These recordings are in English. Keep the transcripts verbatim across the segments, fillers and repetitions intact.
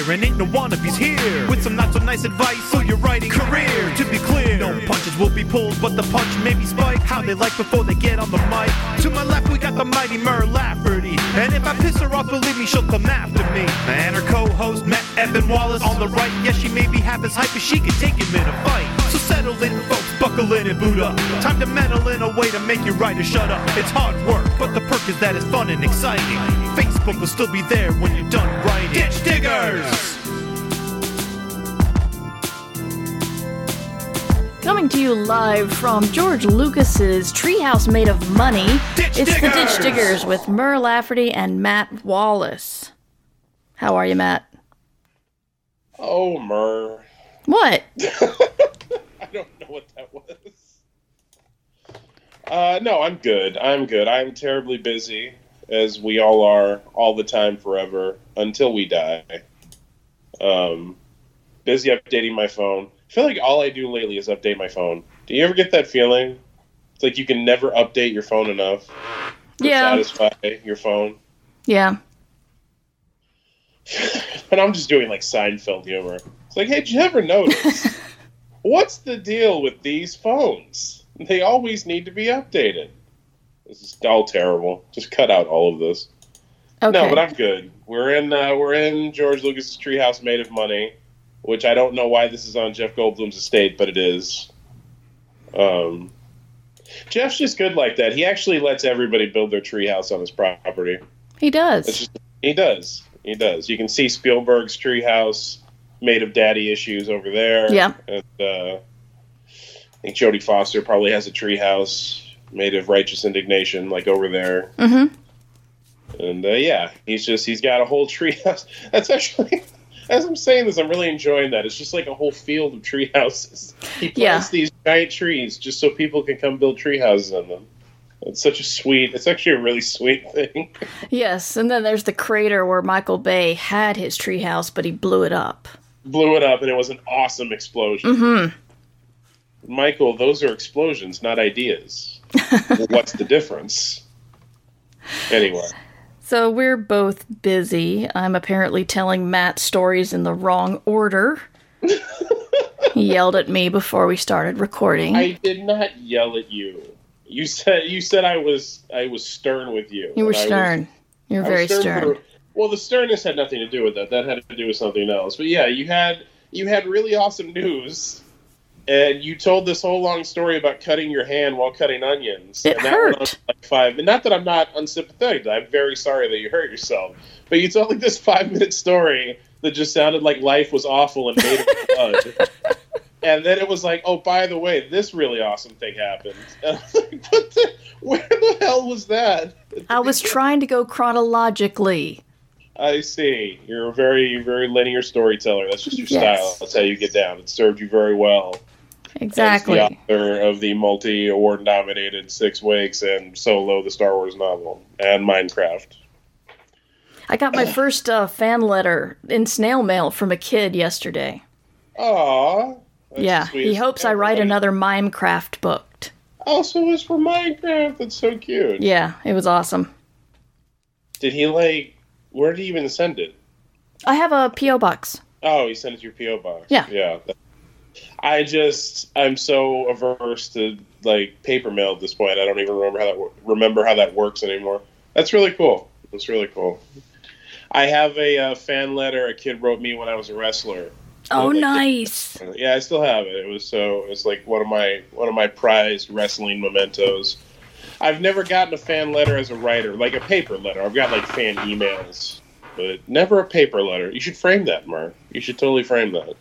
and ain't no wannabes here. With some not so nice advice for your writing career. To be clear, no punches will be pulled, but the punch may be spiked. How they like before they get on the mic. To my left, we got the mighty Mer Lafferty. And if I piss her off, believe me, she'll come after me. And her co-host, Matt Evan Wallace, on the right. Yes, she may be half as hype as she can take him in a fight. So settle in, folks, buckle in and boot up. Time to meddle in a way to make you write or shut up. It's hard work, but the perk is that it's fun and exciting. Facebook will still be there when you're done writing. Ditch Diggers! Coming to you live from George Lucas's Treehouse Made of Money, Ditch it's Diggers! the Ditch Diggers with Mer Lafferty and Matt Wallace. How are you, Matt? Oh, Mer. What? I don't know what that was. Uh, no, I'm good. I'm good. I'm terribly busy, as we all are, all the time, forever, until we die. Um, busy updating my phone. I feel like all I do lately is update my phone. Do you ever get that feeling? It's like you can never update your phone enough to Yeah. satisfy your phone. Yeah. And I'm just doing like Seinfeld humor. It's like, hey, did you ever notice? What's the deal with these phones? They always need to be updated. This is all terrible. Just cut out all of this. Okay. No, but I'm good. We're in uh, we're in George Lucas's Treehouse Made of Money, which I don't know why this is on Jeff Goldblum's estate, but it is. Um, Jeff's just good like that. He actually lets everybody build their treehouse on his property. He does. It's just, he does. He does. You can see Spielberg's treehouse made of daddy issues over there. Yeah. And, uh, I think Jodie Foster probably has a treehouse made of righteous indignation, like over there. Mm-hmm. And uh, yeah, he's just he's got a whole treehouse. That's actually, as I'm saying this, I'm really enjoying that. It's just like a whole field of tree houses. He plants Yeah. these giant trees just so people can come build tree houses in them. It's such a sweet. It's actually a really sweet thing. Yes, and then there's the crater where Michael Bay had his treehouse, but he blew it up. Blew it up, and it was an awesome explosion. Mm-hmm. Michael, those are explosions, not ideas. What's the difference? Anyway. So we're both busy. I'm apparently telling Matt stories in the wrong order. He yelled at me before we started recording. I did not yell at you. You said you said I was I was stern with you. You were And I was- stern. You're I was very stern. for- well, the sternness had nothing to do with that. That had to do with something else. But yeah, you had you had really awesome news, and you told this whole long story about cutting your hand while cutting onions. It and that went on hurt. for like five. And not that I'm not unsympathetic. I'm very sorry that you hurt yourself. But you told like this five minute story that just sounded like life was awful and made of blood. And then it was like, oh, by the way, this really awesome thing happened. And I was like, what the, where the hell was that? I was trying to go chronologically. I see. You're a very, very linear storyteller. That's just your Yes. style. That's how you get down. It served you very well. Exactly. As the author of the multi-award nominated Six Wakes and Solo, the Star Wars novel, and Minecraft. I got my first uh, fan letter in snail mail from a kid yesterday. Aww. That's Yeah, the he sweetest hopes thing I write ever. another Minecraft book. Oh, so it's for Minecraft. That's so cute. Yeah, it was awesome. Did he, like, where did he even send it? I have a P O box. Oh, he sent it to your P O box. Yeah. Yeah. I just, I'm so averse to, like, paper mail at this point. I don't even remember how that wo- remember how that works anymore. That's really cool. That's really cool. I have a uh, fan letter a kid wrote me when I was a wrestler. Oh, Like, nice. Yeah, I still have it. It was so it's like one of my one of my prized wrestling mementos. I've never gotten a fan letter as a writer, like a paper letter. I've got like fan emails, but never a paper letter. You should frame that, Mark. You should totally frame that.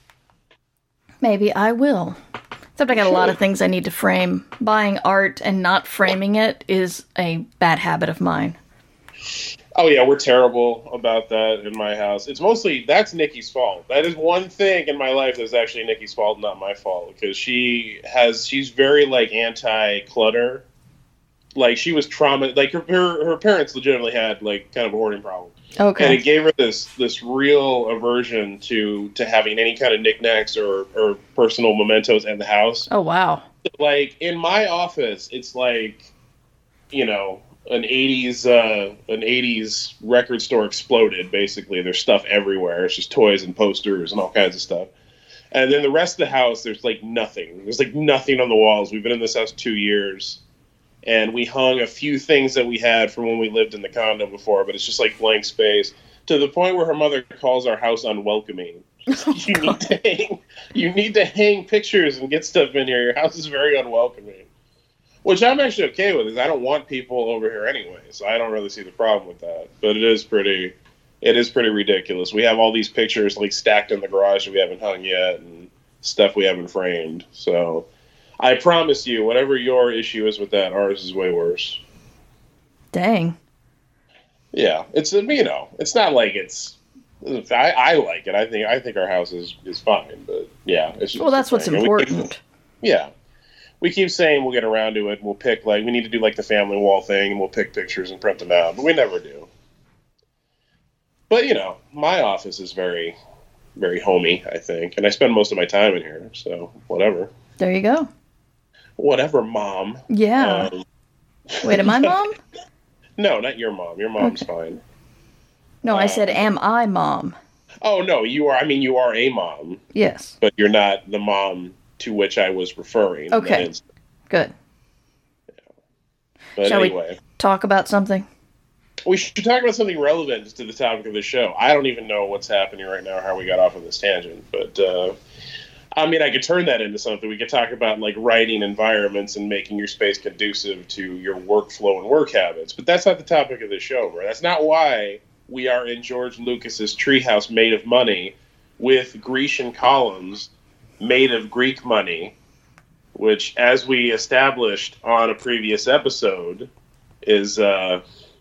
Maybe I will. Except I got a lot of things I need to frame. Buying art and not framing it is a bad habit of mine. Oh yeah, we're terrible about that in my house. It's mostly that's Nikki's fault. That is one thing in my life that's actually Nikki's fault, not my fault, because she has she's very like anti-clutter. Like she was trauma. Like her, her her parents legitimately had like kind of a hoarding problem, Okay. and it gave her this this real aversion to to having any kind of knickknacks or or personal mementos in the house. Oh, wow. Like in my office, it's like, you know, an eighties uh, an eighties record store exploded. Basically, there's stuff everywhere. It's just toys and posters and all kinds of stuff. And then the rest of the house, there's like nothing. There's like nothing on the walls. We've been in this house two years, and we hung a few things that we had from when we lived in the condo before, but it's just like blank space to the point where her mother calls our house unwelcoming. Oh, you God. need to hang. You need to hang pictures and get stuff in here. Your house is very unwelcoming, which I'm actually okay with. Because I don't want people over here anyway, so I don't really see the problem with that. But it is pretty. It is pretty ridiculous. We have all these pictures like stacked in the garage that we haven't hung yet, and stuff we haven't framed. So I promise you, whatever your issue is with that, ours is way worse. Dang. Yeah, it's you know, it's not like it's. I, I like it. I think I think our house is, is fine, but yeah, it's just well, that's what's important. We keep, yeah, we keep saying we'll get around to it. We'll pick like we need to do like the family wall thing, and we'll pick pictures and print them out, but we never do. But, you know, my office is very, very homey, I think. And I spend most of my time in here, so whatever. There you go. Whatever, Mom. Yeah. Um, Wait, am I Mom? No, not your mom. Your mom's okay. Fine. No, um, I said, am I Mom? Oh, no, you are. I mean, you are a mom. Yes. But you're not the mom to which I was referring. Okay. Good. Yeah. But Shall anyway. we talk about something? We should talk about something relevant to the topic of the show. I don't even know what's happening right now, how we got off on this tangent. But, uh, I mean, I could turn that into something. We could talk about, like, writing environments and making your space conducive to your workflow and work habits. But that's not the topic of the show, bro. That's not why we are in George Lucas's treehouse made of money with Grecian columns made of Greek money, which, as we established on a previous episode, is... Uh,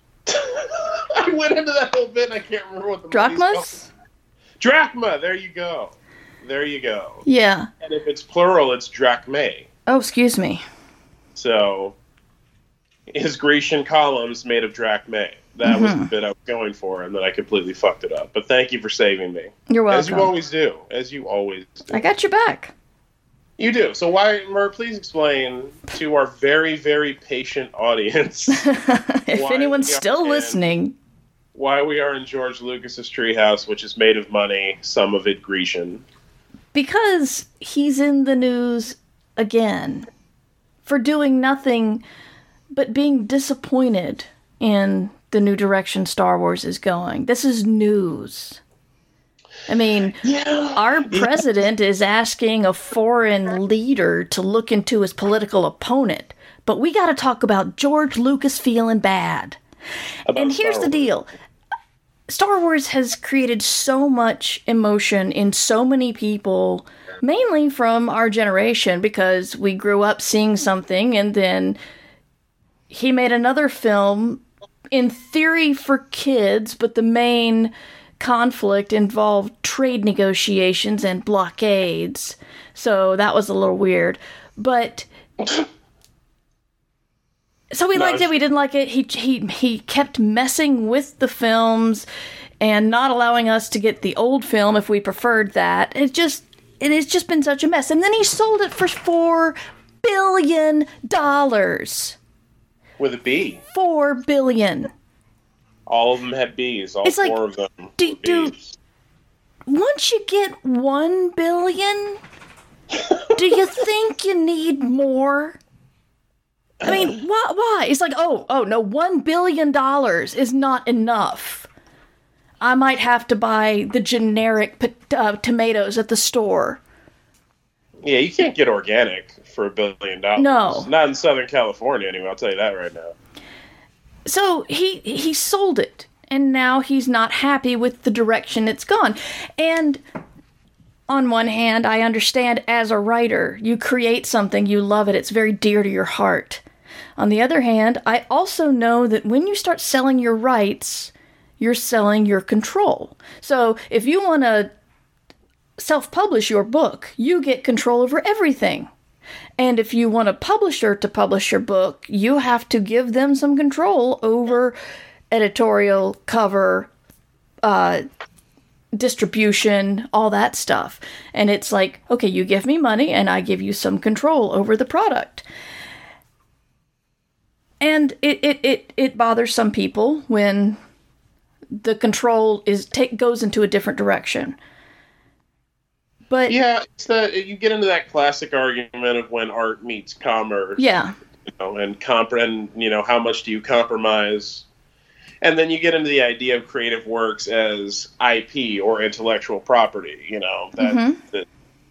I went into that whole bit and I can't remember what the Drachmas? Drachma, there you go. There you go. Yeah. And if it's plural, it's drachmae. Oh, excuse me. So, his Grecian columns made of drachmae. That mm-hmm. was the bit I was going for, and then I completely fucked it up. But thank you for saving me. You're welcome. As you always do. As you always do. I got your back. You do. So why, Mer, please explain to our very, very patient audience. If anyone's still listening. Why we are in George Lucas's treehouse, which is made of money, some of it Grecian. Because he's in the news again for doing nothing but being disappointed in the new direction Star Wars is going. This is news. I mean, yeah. our president yeah. is asking a foreign leader to look into his political opponent. But we got to talk about George Lucas feeling bad. About and here's Star the deal. Star Wars has created so much emotion in so many people, mainly from our generation, because we grew up seeing something and then he made another film, in theory for kids, but the main conflict involved trade negotiations and blockades. So that was a little weird. But so we no, liked it, we didn't like it. He he he kept messing with the films and not allowing us to get the old film if we preferred that. It just it has just been such a mess. And then he sold it for four billion dollars. With a B. Four billion. All of them had B's. All it's four like, of them. Do, do, once you get one billion, do you think you need more? I mean, why? Why? It's like, oh, oh no, one billion dollars is not enough. I might have to buy the generic uh, tomatoes at the store. Yeah, you can't get organic for a billion dollars. No, not in Southern California anyway. I'll tell you that right now. So he he sold it, and now he's not happy with the direction it's gone. And on one hand, I understand as a writer, you create something, you love it, it's very dear to your heart. On the other hand, I also know that when you start selling your rights, you're selling your control. So if you want to self-publish your book, you get control over everything. And if you want a publisher to publish your book, you have to give them some control over editorial, cover, uh, distribution, all that stuff. And it's like, okay, you give me money and I give you some control over the product. And it, it, it, it bothers some people when the control is take goes into a different direction. But yeah, it's the, you get into that classic argument of when art meets commerce. Yeah. You know, and comp and you know how much do you compromise, and then you get into the idea of creative works as I P or intellectual property. You know that, mm-hmm. that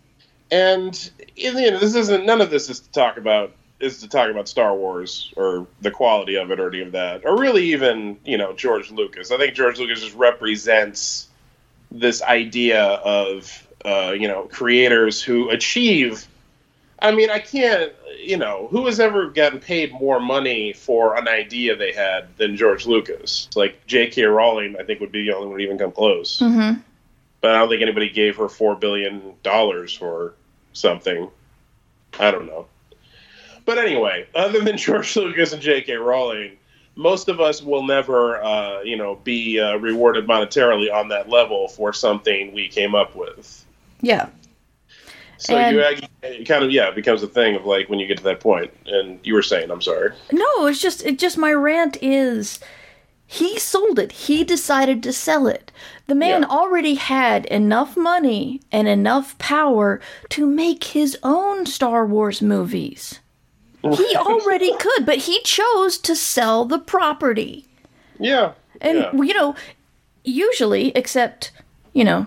and in the end, this isn't none of this is to talk about is to talk about Star Wars or the quality of it or any of that, or really even you know George Lucas. I think George Lucas just represents this idea of uh, you know creators who achieve. I mean, I can't, you know, who has ever gotten paid more money for an idea they had than George Lucas? Like, J K. Rowling, I think, would be the only one to even come close. Mm-hmm. But I don't think anybody gave her four billion dollars for something. I don't know. But anyway, other than George Lucas and J K. Rowling, most of us will never, uh, you know, be uh, rewarded monetarily on that level for something we came up with. Yeah. So and, you, you kind of, yeah, it becomes a thing of like when you get to that point. And you were saying, I'm sorry. No, it's just, it just, my rant is, he sold it. He decided to sell it. The man yeah. already had enough money and enough power to make his own Star Wars movies. He already could, but he chose to sell the property. Yeah. And, yeah. you know, usually, except, you know,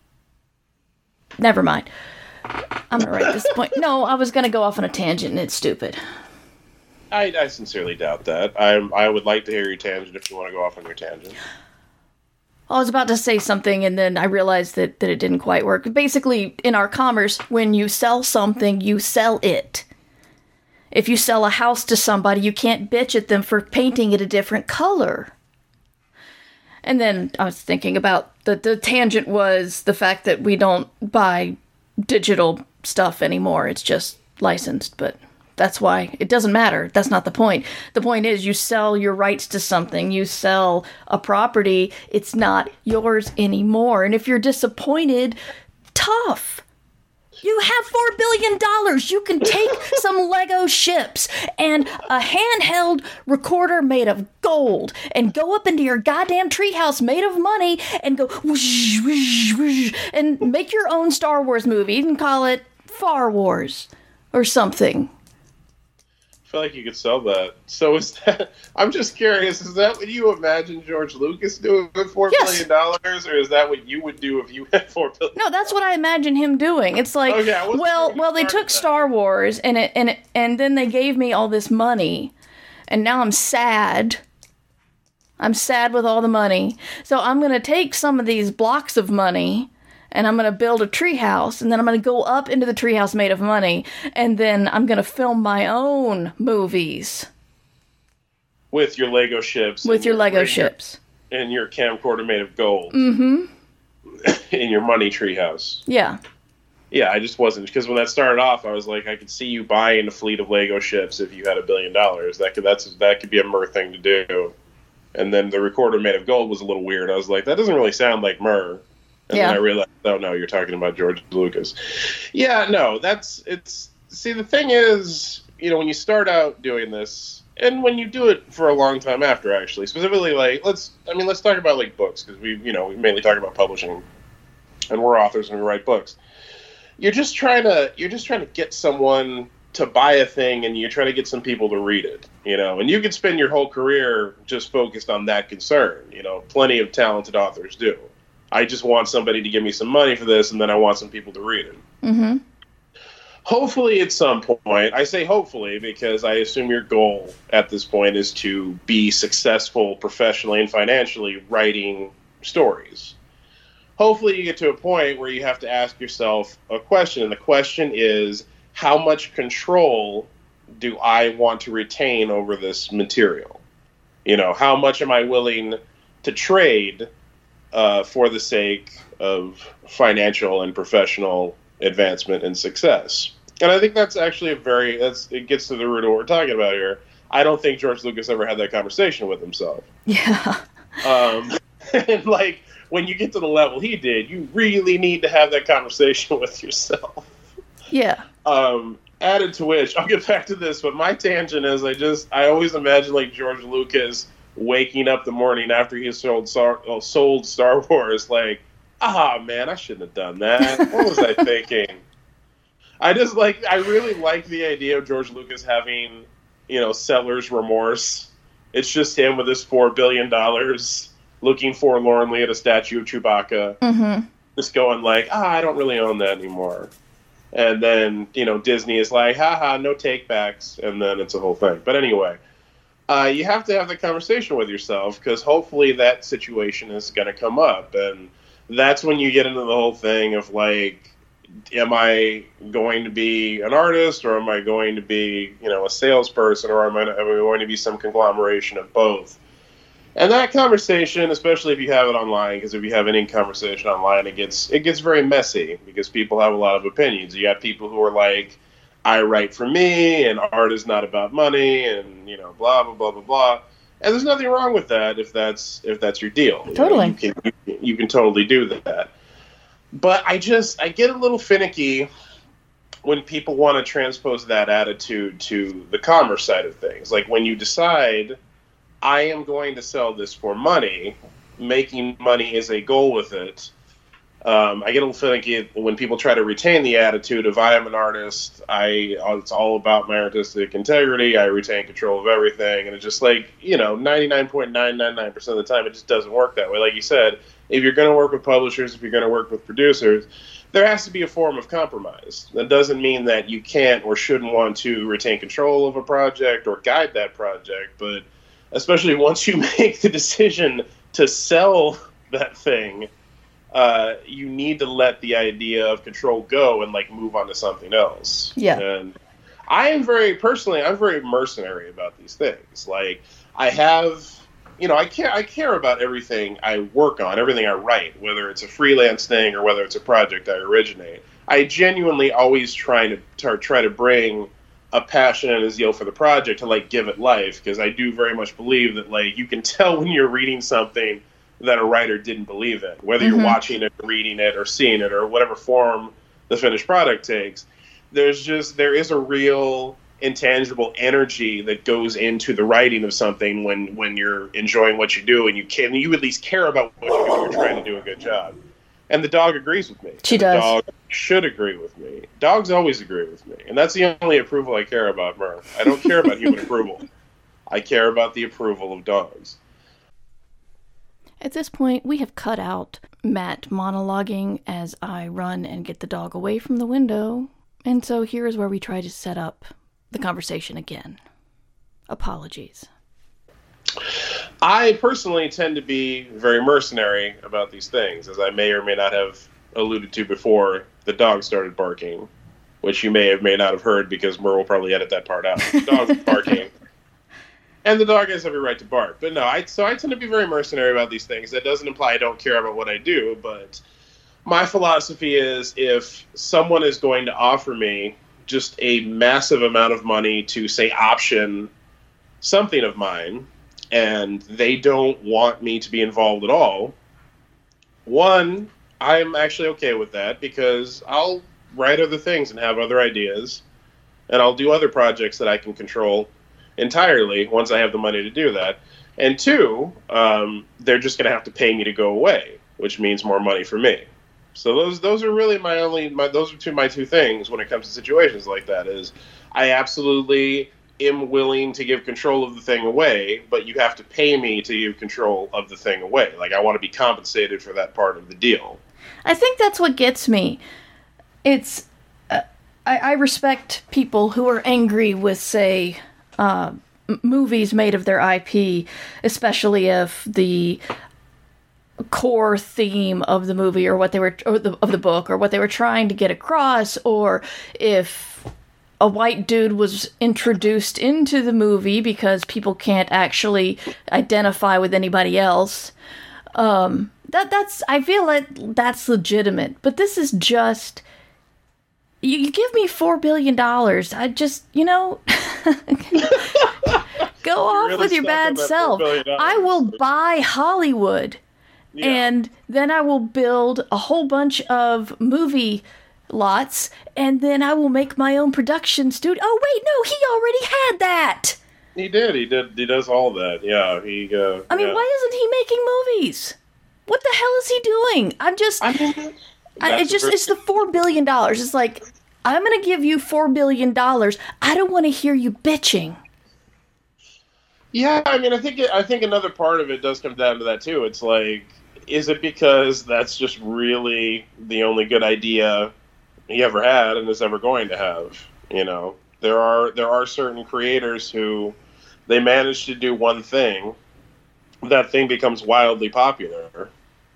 never mind. I'm going to write this point. No, I was going to go off on a tangent, and it's stupid. I, I sincerely doubt that. I I would like to hear your tangent if you want to go off on your tangent. I was about to say something, and then I realized that, that it didn't quite work. Basically, in our commerce, when you sell something, you sell it. If you sell a house to somebody, you can't bitch at them for painting it a different color. And then I was thinking about the, the tangent was the fact that we don't buy digital stuff anymore. It's just licensed, but that's why it doesn't matter. That's not the point. The point is you sell your rights to something. You sell a property. It's not yours anymore. And if you're disappointed, tough. You have four billion dollars. You can take some Lego ships and a handheld recorder made of gold and go up into your goddamn treehouse made of money and go whoosh, whoosh, whoosh, and make your own Star Wars movie and call it Far Wars or something. I feel like you could sell that. So is that, I'm just curious, is that what you imagine George Lucas doing with four yes. billion dollars, or is that what you would do if you had four billion dollars? No, that's what I imagine him doing. It's like, okay, well, well, they took Star Wars and it, and it, and then they gave me all this money, and now I'm sad. I'm sad with all the money. So I'm going to take some of these blocks of money and I'm going to build a treehouse, and then I'm going to go up into the treehouse made of money, and then I'm going to film my own movies. With your Lego ships. With your, your Lego ships. Your, and your camcorder made of gold. Mm-hmm. In your money treehouse. Yeah. Yeah, I just wasn't, because when that started off, I was like, I could see you buying a fleet of Lego ships if you had a billion dollars. That could that's that could be a Murr thing to do. And then the recorder made of gold was a little weird. I was like, that doesn't really sound like Murr. And yeah. then I realized, oh no, you're talking about George Lucas. Yeah, no, that's, it's, see, the thing is, you know, when you start out doing this, and when you do it for a long time after, actually, specifically, like, let's, I mean, let's talk about, like, books, because we, you know, we mainly talk about publishing, and we're authors and we write books. You're just trying to, you're just trying to get someone to buy a thing, and you're trying to get some people to read it, you know, and you could spend your whole career just focused on that concern, you know, plenty of talented authors do. I just want somebody to give me some money for this, and then I want some people to read it. Mm-hmm. Hopefully at some point, I say hopefully because I assume your goal at this point is to be successful professionally and financially writing stories. Hopefully you get to a point where you have to ask yourself a question, and the question is, how much control do I want to retain over this material? You know, how much am I willing to trade Uh, for the sake of financial and professional advancement and success? And I think that's actually a very, that's, it gets to the root of what we're talking about here. I don't think George Lucas ever had that conversation with himself. Yeah. Um, and like, when you get to the level he did, you really need to have that conversation with yourself. Yeah. Um, added to which, I'll get back to this, but my tangent is I just, I always imagine like George Lucas waking up the morning after he sold Star, sold Star Wars, like, ah, man, I shouldn't have done that. What was I thinking? I just like, I really like the idea of George Lucas having, you know, seller's remorse. It's just him with his four billion dollars looking forlornly at a statue of Chewbacca. Mm-hmm. Just going like, ah, I don't really own that anymore. And then, you know, Disney is like, haha, no take-backs. And then it's a whole thing. But anyway, uh, you have to have the conversation with yourself because hopefully that situation is going to come up. And that's when you get into the whole thing of like, am I going to be an artist or am I going to be, you know, a salesperson or am I, am I going to be some conglomeration of both? And that conversation, especially if you have it online, because if you have any conversation online, it gets it gets very messy because people have a lot of opinions. You got people who are like, I write for me and art is not about money and, you know, blah, blah, blah, blah, blah. And there's nothing wrong with that if that's if that's your deal. Totally. You know, you, can, you can totally do that. But I just, I get a little finicky when people want to transpose that attitude to the commerce side of things. Like when you decide, I am going to sell this for money, making money is a goal with it. Um, I get a little finicky when people try to retain the attitude of I am an artist, I it's all about my artistic integrity, I retain control of everything, and it's just like, you know, ninety-nine point nine nine nine percent of the time it just doesn't work that way. Like you said, if you're going to work with publishers, if you're going to work with producers, there has to be a form of compromise. That doesn't mean that you can't or shouldn't want to retain control of a project or guide that project, but especially once you make the decision to sell that thing, uh, you need to let the idea of control go and like move on to something else. Yeah. And I am very personally, I'm very mercenary about these things. Like I have, you know, I care, I care about everything I work on, everything I write, whether it's a freelance thing or whether it's a project I originate. I genuinely always try to, to try to bring a passion and a zeal for the project to like give it life, because I do very much believe that like you can tell when you're reading something that a writer didn't believe in, whether Mm-hmm. you're watching it, reading it, or seeing it, or whatever form the finished product takes. There's just there is a real intangible energy that goes into the writing of something when when you're enjoying what you do and you can you at least care about what you do and you're trying to do a good job. And the dog agrees with me. She and does. The dog should agree with me. Dogs always agree with me. And that's the only approval I care about, Murph. I don't care about human approval. I care about the approval of dogs. At this point, we have cut out Matt monologuing as I run and get the dog away from the window. And so here is where we try to set up the conversation again. Apologies. I personally tend to be very mercenary about these things, as I may or may not have alluded to before. The dog started barking, which you may have may not have heard because Mur will probably edit that part out. The dog was barking, and the dog has every right to bark. But no, I so I tend to be very mercenary about these things. That doesn't imply I don't care about what I do, but my philosophy is if someone is going to offer me just a massive amount of money to, say, option something of mine, and they don't want me to be involved at all, one, I'm actually okay with that because I'll write other things and have other ideas, and I'll do other projects that I can control entirely once I have the money to do that. And two, um, they're just going to have to pay me to go away, which means more money for me. So those those are really my only my those are two my two things when it comes to situations like that. Is I absolutely am willing to give control of the thing away, but you have to pay me to give control of the thing away. Like I want to be compensated for that part of the deal. I think that's what gets me. It's uh, I, I respect people who are angry with, say, uh, m- movies made of their I P, especially if the core theme of the movie or what they were or the, of the book or what they were trying to get across, or if a white dude was introduced into the movie because people can't actually identify with anybody else. Um, that that's I feel like that's legitimate, but this is just you, you give me four billion dollars. I just you know. Go off really with your stuck bad on that self. four billion dollars. I will buy Hollywood. Yeah. And then I will build a whole bunch of movie lots, and then I will make my own production studio. Oh, wait, no, he already had that. He did. He did. He does all that. Yeah. He. Uh, I mean, yeah. why isn't he making movies? What the hell is he doing? I'm just. I mean, I, it just. It's the four billion dollars. It's like, I'm going to give you four billion dollars. I don't want to hear you bitching. Yeah, I mean, I think it, I think another part of it does come down to that too. It's like, is it because that's just really the only good idea he ever had and is ever going to have? You know, there are there are certain creators who they manage to do one thing, that thing becomes wildly popular,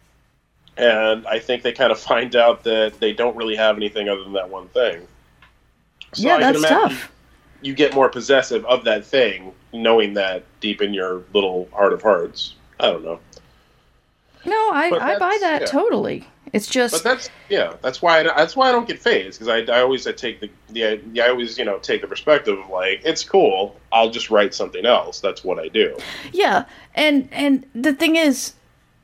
and I think they kind of find out that they don't really have anything other than that one thing. So yeah, I that's can imagine tough. You get more possessive of that thing, knowing that deep in your little heart of hearts. I don't know. No, I, But I buy that's- that yeah. totally. It's just. But that's yeah, that's why I, that's why I don't get phased, because I, I always I take the, the I always you know take the perspective of like, it's cool, I'll just write something else. That's what I do. Yeah, and and the thing is,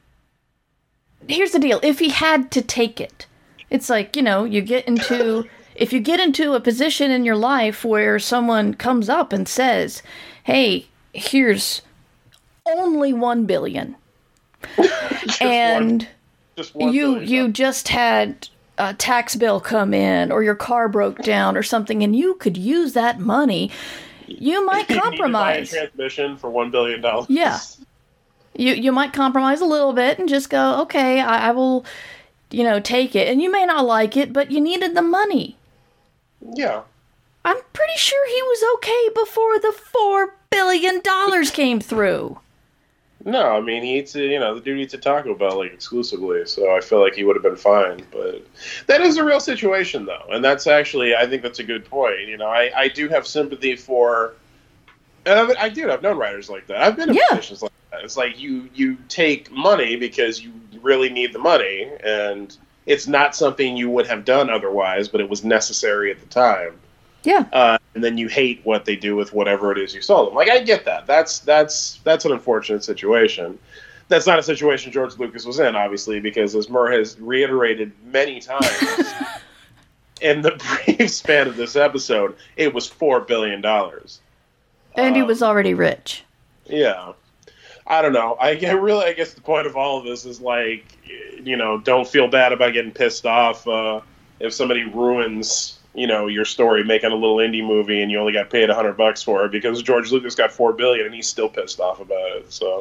here's the deal. If he had to take it, it's like, you know, you get into, if you get into a position in your life where someone comes up and says, hey, here's only one billion. Just and one, just one you billion you dollars. just had a tax bill come in, or your car broke down or something, and you could use that money, you might You need to buy a compromise. transmission for one billion dollars. Yeah. You you might compromise a little bit and just go, okay, I, I will, you know, take it. And you may not like it, but you needed the money. Yeah. I'm pretty sure he was okay before the four billion dollars came through. No, I mean, he eats, a, you know, the dude eats a Taco Bell, like, exclusively, so I feel like he would have been fine. But that is a real situation, though, and that's actually, I think that's a good point. You know, I, I do have sympathy for, and I, I do, I've known writers like that. I've been in Yeah. positions like that. It's like you, you take money because you really need the money, and it's not something you would have done otherwise, but it was necessary at the time. Yeah. Uh, and then you hate what they do with whatever it is you sold them. Like, I get that. That's that's that's an unfortunate situation. That's not a situation George Lucas was in, obviously, because as Murr has reiterated many times in the brief span of this episode, it was four billion dollars. And he Um, was already rich. Yeah. I don't know. I, I really, I guess the point of all of this is, like, you know, don't feel bad about getting pissed off uh, if somebody ruins, you know, your story making a little indie movie and you only got paid a hundred bucks for it, because George Lucas got four billion and he's still pissed off about it. So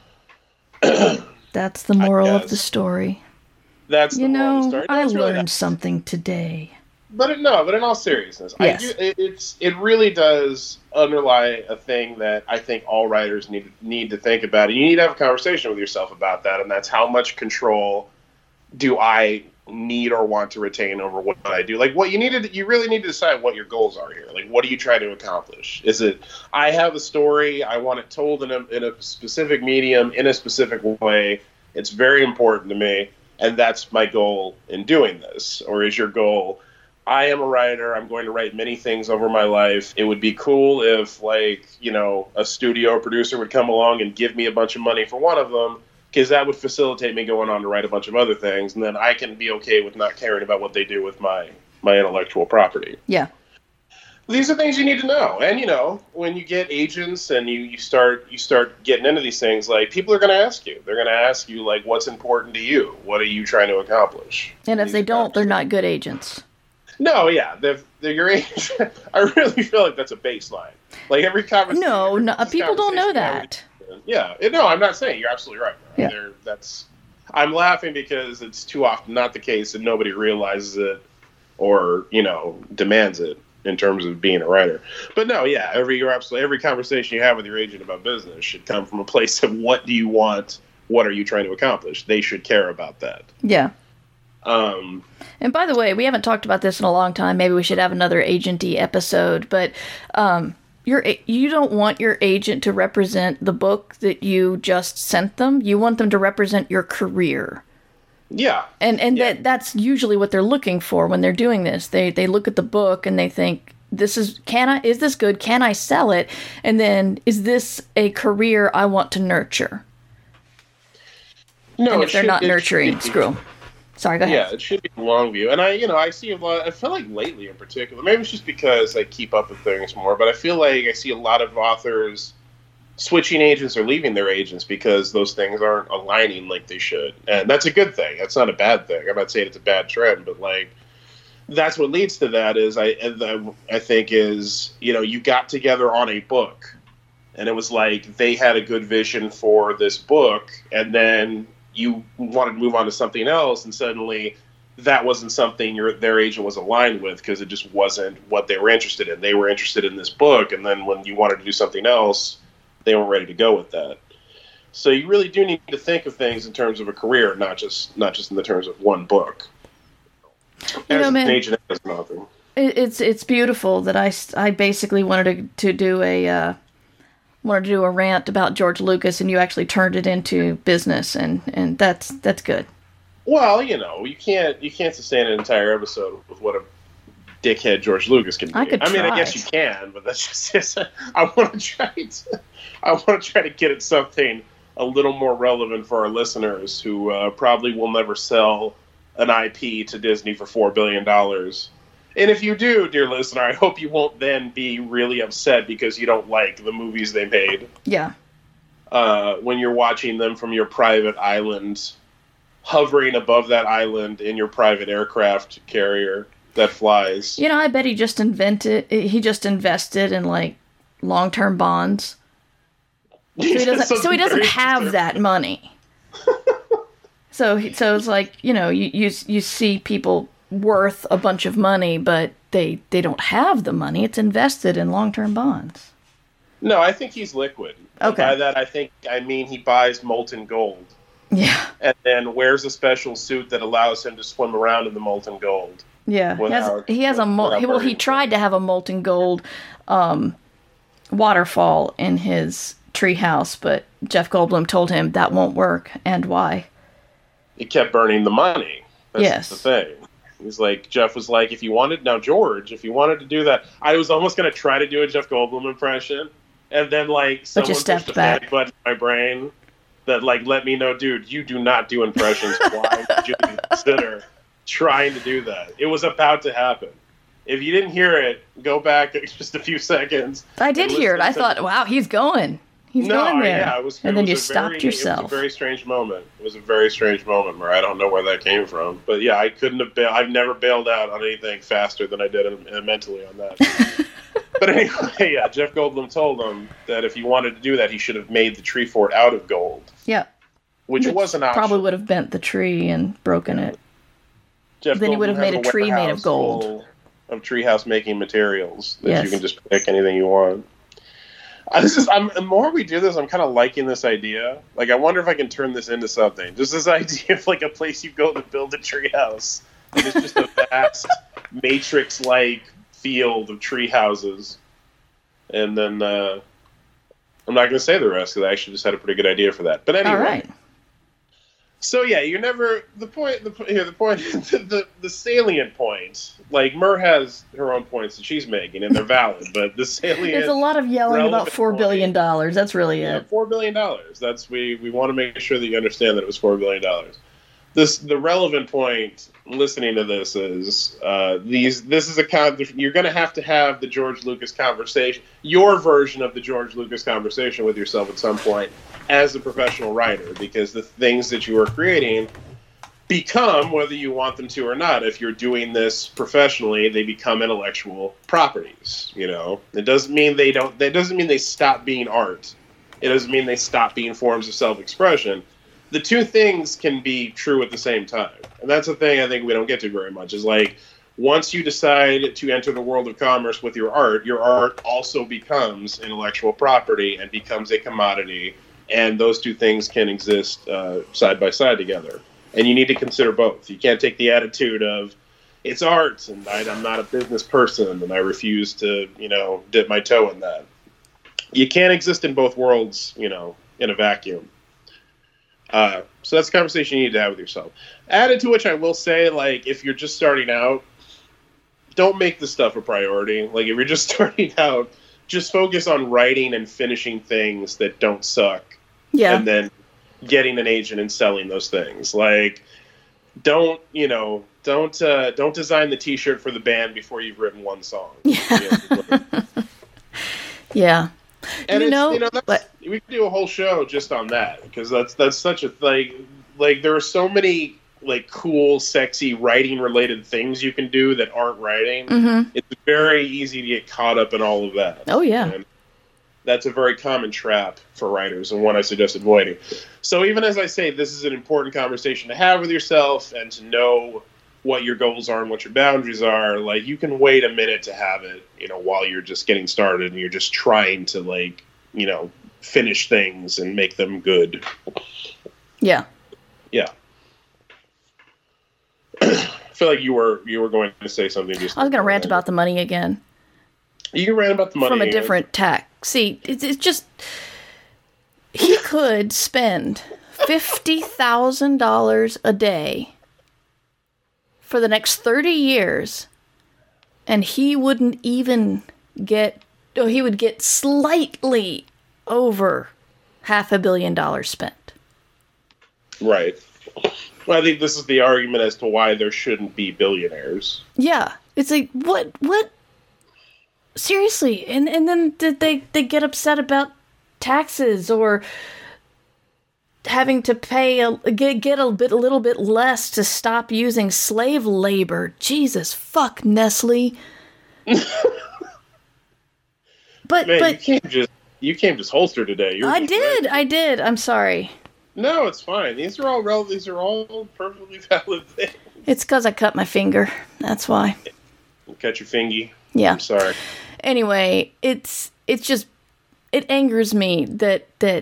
That's the moral of guess. the story. that's the You moral of the know, story. No, I it's really learned not. something today. But it, no, but in all seriousness, Yes. I do, it, it's it really does underlie a thing that I think all writers need need to think about. And you need to have a conversation with yourself about that, and that's how much control do I need or want to retain over what I do. Like, what you need to, you really need to decide what your goals are here. Like, what are you trying to accomplish? Is it, I have a story, I want it told in a in a specific medium, in a specific way. It's very important to me, and that's my goal in doing this. Or is your goal, I am a writer, I'm going to write many things over my life. It would be cool if, like, you know, a studio producer would come along and give me a bunch of money for one of them, because that would facilitate me going on to write a bunch of other things, and then I can be okay with not caring about what they do with my, my intellectual property. Yeah. These are things you need to know. And, you know, when you get agents and you, you start you start getting into these things, like, people are going to ask you. They're going to ask you, like, what's important to you? What are you trying to accomplish? And if These they are don't, they're questions. not good agents. No, yeah. They're, they're your agent. I really feel like that's a baseline. Like, every conversation... No, every no people don't know conversation you have with- that. Yeah, it, no, I'm not saying you're absolutely right. Yeah. There, that's. I'm laughing because it's too often not the case and nobody realizes it, or, you know, demands it in terms of being a writer. But no, yeah, every you're absolutely every conversation you have with your agent about business should come from a place of what do you want, what are you trying to accomplish. They should care about that. Yeah. Um, And by the way, we haven't talked about this in a long time. Maybe we should have another agenty episode. But um, your you don't want your agent to represent the book that you just sent them. You want them to represent your career. yeah, And and Yeah. that that's usually what they're looking for when they're doing this. They they look at the book and they think, this is can I is this good? Can I sell it? And then, is this a career I want to nurture? no. And it if they're should- not it nurturing, should be- screw 'em. Sorry, go ahead. Yeah, it should be a long view. And I, you know, I see a lot, I feel like lately in particular, maybe it's just because I keep up with things more, but I feel like I see a lot of authors switching agents or leaving their agents because those things aren't aligning like they should. And that's a good thing. That's not a bad thing. I'm not saying it's a bad trend, but like, that's what leads to that is I, I think is, you know, you got together on a book and it was like they had a good vision for this book and then you wanted to move on to something else, and suddenly that wasn't something your their agent was aligned with because it just wasn't what they were interested in. They were interested in this book, and then when you wanted to do something else, they weren't ready to go with that. So you really do need to think of things in terms of a career, not just not just in the terms of one book. You as know, man, an agent, as an author. It's it's beautiful that I, I basically wanted to, to do a uh, wanted to do a rant about George Lucas, and you actually turned it into business, and, and that's that's good. Well, you know, you can't you can't sustain an entire episode with what a dickhead George Lucas can be. I could I mean, try. I guess you can, but that's just, just I want to try to I want to try to get at something a little more relevant for our listeners who uh, probably will never sell an I P to Disney for four billion dollars. And if you do, dear listener, I hope you won't then be really upset because you don't like the movies they made. Yeah. Uh, when you're watching them from your private island, hovering above that island in your private aircraft carrier that flies. You know, I bet he just invented, he just invested in like long-term bonds. So he doesn't, so he doesn't have that money. so, he- so it's like, you know, you, you, you see people worth a bunch of money, but they, they don't have the money. It's invested in long-term bonds. No, I think he's liquid. Okay. By that, I think, I mean he buys molten gold. Yeah. And then wears a special suit that allows him to swim around in the molten gold. Yeah. He has, Without- he has a, mol- without he, well, he burning. tried to have a molten gold um, waterfall in his treehouse, but Jeff Goldblum told him that won't work. And why? He kept burning the money. That's Yes. the thing. He's like, Jeff was like, if you wanted, now George, if you wanted to do that, I was almost going to try to do a Jeff Goldblum impression, and then like But you someone stepped pushed a back. panic button in my brain that like let me know, dude, you do not do impressions. Why would you consider trying to do that? It was about to happen. If you didn't hear it, go back just a few seconds. I did and hear it. listen I to- thought, wow, he's going. He's no, going there. yeah, it was, and it then was you a stopped very, yourself. It was a very strange moment. It was a very strange moment where I don't know where that came from. But yeah, I couldn't have bailed. I've never bailed out on anything faster than I did uh, mentally on that. But anyway, yeah, Jeff Goldblum told him that if he wanted to do that, he should have made the tree fort out of gold, Yeah. which, was an option. Probably would have bent the tree and broken it. Jeff then he would Goldblum have made has a tree made of warehouse gold. full of treehouse making materials that Yes. you can just pick anything you want. Uh, this is. I'm, the more we do this, I'm kind of liking this idea. Like, I wonder if I can turn this into something. Just this idea of like a place you go to build a treehouse, and it's just a vast Matrix-like field of tree houses. And then uh, I'm not going to say the rest because I actually just had a pretty good idea for that. But anyway. All right. So yeah, you're never the point. The here, the point, the, the the salient point. Like Mur has her own points that she's making, and they're valid. But the salient. There's a lot of yelling about relevant four billion point- dollars. That's really Yeah, it. four billion dollars. That's we we want to make sure that you understand that it was four billion dollars. This the relevant point. Listening to this is uh, these. This is a con. You're going to have to have the George Lucas conversation, your version of the George Lucas conversation with yourself at some point as a professional writer, because the things that you are creating become, whether you want them to or not, if you're doing this professionally, they become intellectual properties. You know, it doesn't mean they don't. That doesn't mean they stop being art. It doesn't mean they stop being forms of self-expression. The two things can be true at the same time. And that's the thing I think we don't get to very much, is like, once you decide to enter the world of commerce with your art, your art also becomes intellectual property and becomes a commodity, and those two things can exist uh, side by side together. And you need to consider both. You can't take the attitude of, it's art, and I, I'm not a business person, and I refuse to, you know, dip my toe in that. You can't exist in both worlds, you know, in a vacuum. Uh, so that's a conversation you need to have with yourself. Added to which I will say, like, if you're just starting out, don't make this stuff a priority. Like, if you're just starting out, just focus on writing and finishing things that don't suck. Yeah. And then getting an agent and selling those things. Like, don't you know? Don't uh, don't design the T-shirt for the band before you've written one song. Yeah. Yeah. And you it's, know, you know that's, but, we could do a whole show just on that because that's that's such a like like there are so many like cool, sexy writing related things you can do that aren't writing. mm-hmm. It's very easy to get caught up in all of that. Oh yeah. And that's a very common trap for writers and one I suggest avoiding. So even as I say, this is an important conversation to have with yourself and to know what your goals are and what your boundaries are. Like, you can wait a minute to have it, you know, while you're just getting started and you're just trying to, like, you know, finish things and make them good. Yeah. Yeah. I feel like you were you were going to say something. Just I was going to rant about the money again. You can rant about the money from a again. different tack. See, it's, it's just he could spend fifty thousand dollars a day for the next thirty years, and he wouldn't even get, or he would get slightly over half a billion dollars spent. Right. Well, I think this is the argument as to why there shouldn't be billionaires. Yeah. It's like, what, what? Seriously. And, and then they, they get upset about taxes or having to pay a get, get a bit a little bit less to stop using slave labor. Jesus fuck Nestle. but Man, but you can't just you can't just holster today. You're I just did. ready. I did. I'm sorry. No, it's fine. These are all rel- these are all perfectly valid things. It's cuz I cut my finger. That's why. You cut your fingy. Yeah. I'm sorry. Anyway, it's it's just it angers me that that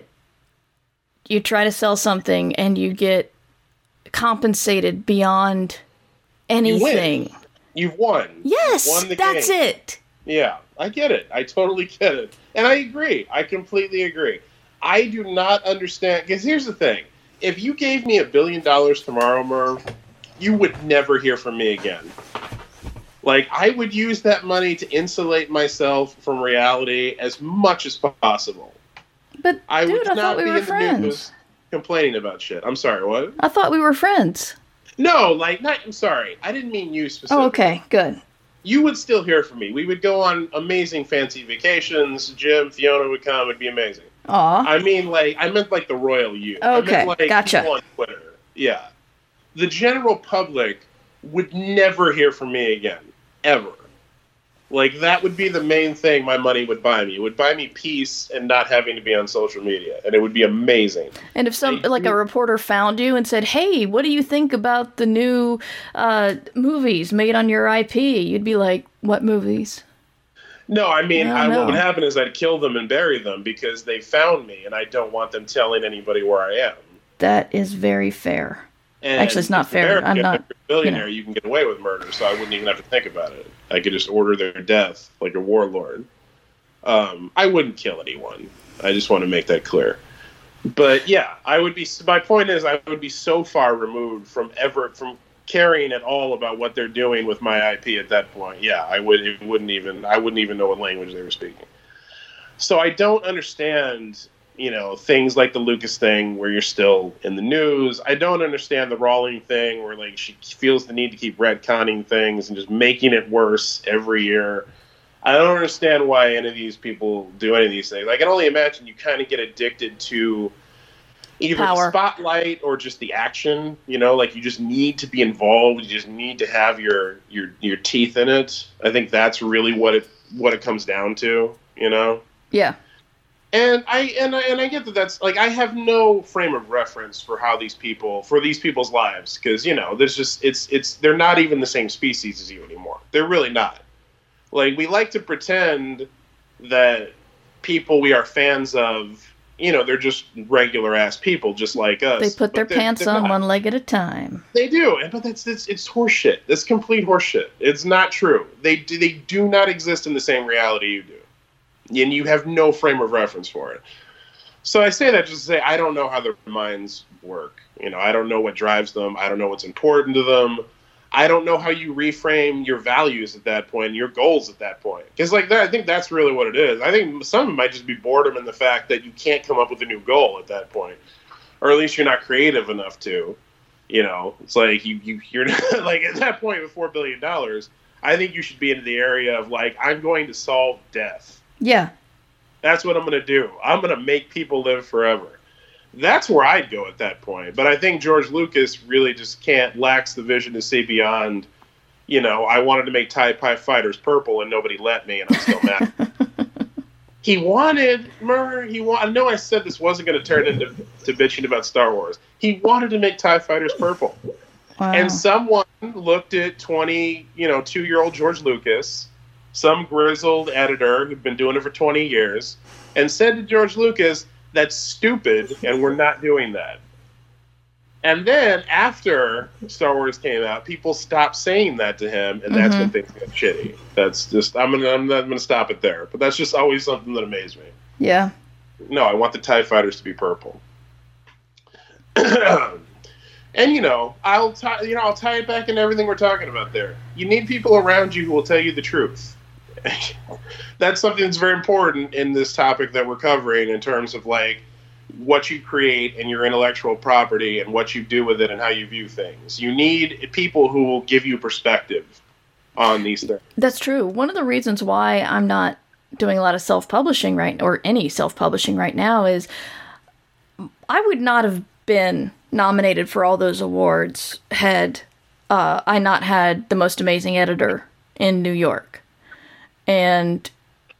you try to sell something and you get compensated beyond anything. You win. You've won. Yes, You've won the that's game. it. Yeah, I get it. I totally get it. And I agree. I completely agree. I do not understand, because here's the thing. If you gave me a billion dollars tomorrow, Merv, you would never hear from me again. Like, I would use that money to insulate myself from reality as much as possible. But, I dude, would I not thought we be were in the friends. news complaining about shit. I'm sorry, what? I thought we were friends. No, like, not, I'm sorry. I didn't mean you specifically. Oh, okay, good. You would still hear from me. We would go on amazing fancy vacations. Jim, Fiona would come. It'd be amazing. Aw. I mean, like, I meant like the royal you. I Okay, meant, like, gotcha. people on Twitter. Yeah. The general public would never hear from me again. Ever. Like, that would be the main thing my money would buy me. It would buy me peace and not having to be on social media. And it would be amazing. And if some, I- like a reporter found you and said, hey, what do you think about the new uh, movies made on your I P? You'd be like, what movies? No, I mean, I I, don't what would know. happen is I'd kill them and bury them because they found me, and I don't want them telling anybody where I am. That is very fair. And Actually, it's not in fair. America, I'm not- if you're a billionaire, you know. you can get away with murder, so I wouldn't even have to think about it. I could just order their death like a warlord. Um, I wouldn't kill anyone. I just want to make that clear. But yeah, I would be. My point is, I would be so far removed from ever from caring at all about what they're doing with my I P at that point. Yeah, I would. It wouldn't even. I wouldn't even know what language they were speaking. So I don't understand, you know, things like the Lucas thing where you're still in the news. I don't understand the Rawling thing where, like, she feels the need to keep retconning things and just making it worse every year. I don't understand why any of these people do any of these things. I can only imagine you kind of get addicted to either Power. the spotlight or just the action, you know, like you just need to be involved. You just need to have your, your, your teeth in it. I think that's really what it, what it comes down to, you know? Yeah. And I and I and I get that that's like I have no frame of reference for how these people for these people's lives because you know there's just it's it's they're not even the same species as you anymore. They're really not. Like we like to pretend that people we are fans of, you know, they're just regular ass people just like us. They put their but they're- pants they're on not. one leg at a time. They do, and but that's it's, it's horseshit. That's complete horseshit. It's not true. They do, they do not exist in the same reality you do. And you have no frame of reference for it. So I say that just to say I don't know how their minds work. You know, I don't know what drives them. I don't know what's important to them. I don't know how you reframe your values at that point, your goals at that point. Because like that, I think that's really what it is. I think some of it might just be boredom in the fact that you can't come up with a new goal at that point. Or at least you're not creative enough to. You know, it's like you, you you're like at that point with four billion dollars, I think you should be into the area of like, I'm going to solve death. Yeah. That's what I'm going to do. I'm going to make people live forever. That's where I'd go at that point. But I think George Lucas really just can't, lacks the vision to see beyond, you know, I wanted to make TIE fighters purple and nobody let me and I'm still mad. He wanted, Murr, he wa- I know I said this wasn't going to turn into to bitching about Star Wars. He wanted to make TIE fighters purple. Wow. And someone looked at twenty, you know, two-year-old George Lucas, some grizzled editor who'd been doing it for twenty years, and said to George Lucas, that's stupid, and we're not doing that. And then, after Star Wars came out, people stopped saying that to him, and that's mm-hmm. when things got shitty. That's just, I'm gonna, I'm not gonna stop it there. But that's just always something that amazed me. Yeah. No, I want the TIE fighters to be purple. And you know, I'll tie, you know, I'll tie it back into everything we're talking about there. You need people around you who will tell you the truth. That's something that's very important in this topic that we're covering in terms of like what you create and your intellectual property and what you do with it and how you view things. You need people who will give you perspective on these things. That's true. One of the reasons why I'm not doing a lot of self-publishing right, or any self-publishing right now, is I would not have been nominated for all those awards had uh, I not had the most amazing editor in New York. And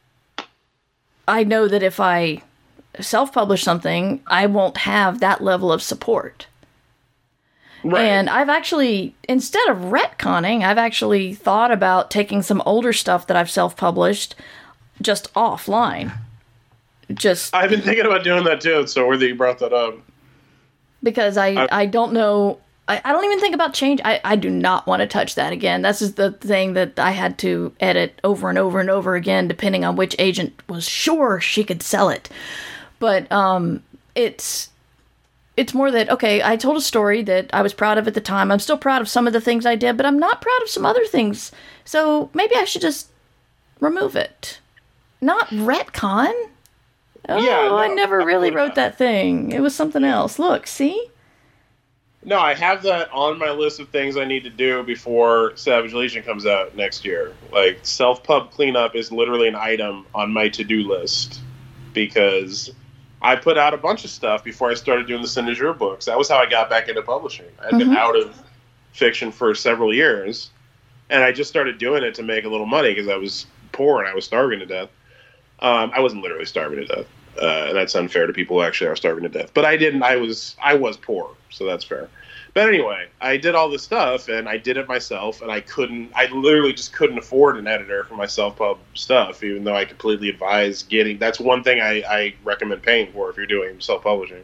I know that if I self-publish something, I won't have that level of support. Right. And I've actually, instead of retconning, I've actually thought about taking some older stuff that I've self-published just offline. Just I've been thinking about doing that too. It's so weird that you brought that up. Because I, I, I don't know, I, I don't even think about change. I, I do not want to touch that again. That's just the thing that I had to edit over and over and over again, depending on which agent was sure she could sell it. But um, it's it's more that, okay, I told a story that I was proud of at the time. I'm still proud of some of the things I did, but I'm not proud of some other things. So maybe I should just remove it. Not retcon. Oh, yeah, no, I never really wrote that thing. It was something else. Look, see? No, I have that on my list of things I need to do before Savage Legion comes out next year. Like, self-pub cleanup is literally an item on my to-do list because I put out a bunch of stuff before I started doing the Cinezure books. That was how I got back into publishing. I had mm-hmm. been out of fiction for several years, and I just started doing it to make a little money because I was poor and I was starving to death. Um, I wasn't literally starving to death. Uh, and that's unfair to people who actually are starving to death. But I didn't. I was I was poor, so that's fair. But anyway, I did all this stuff, and I did it myself, and I couldn't. I literally just couldn't afford an editor for my self-pub stuff, even though I completely advise getting. That's one thing I, I recommend paying for if you're doing self-publishing.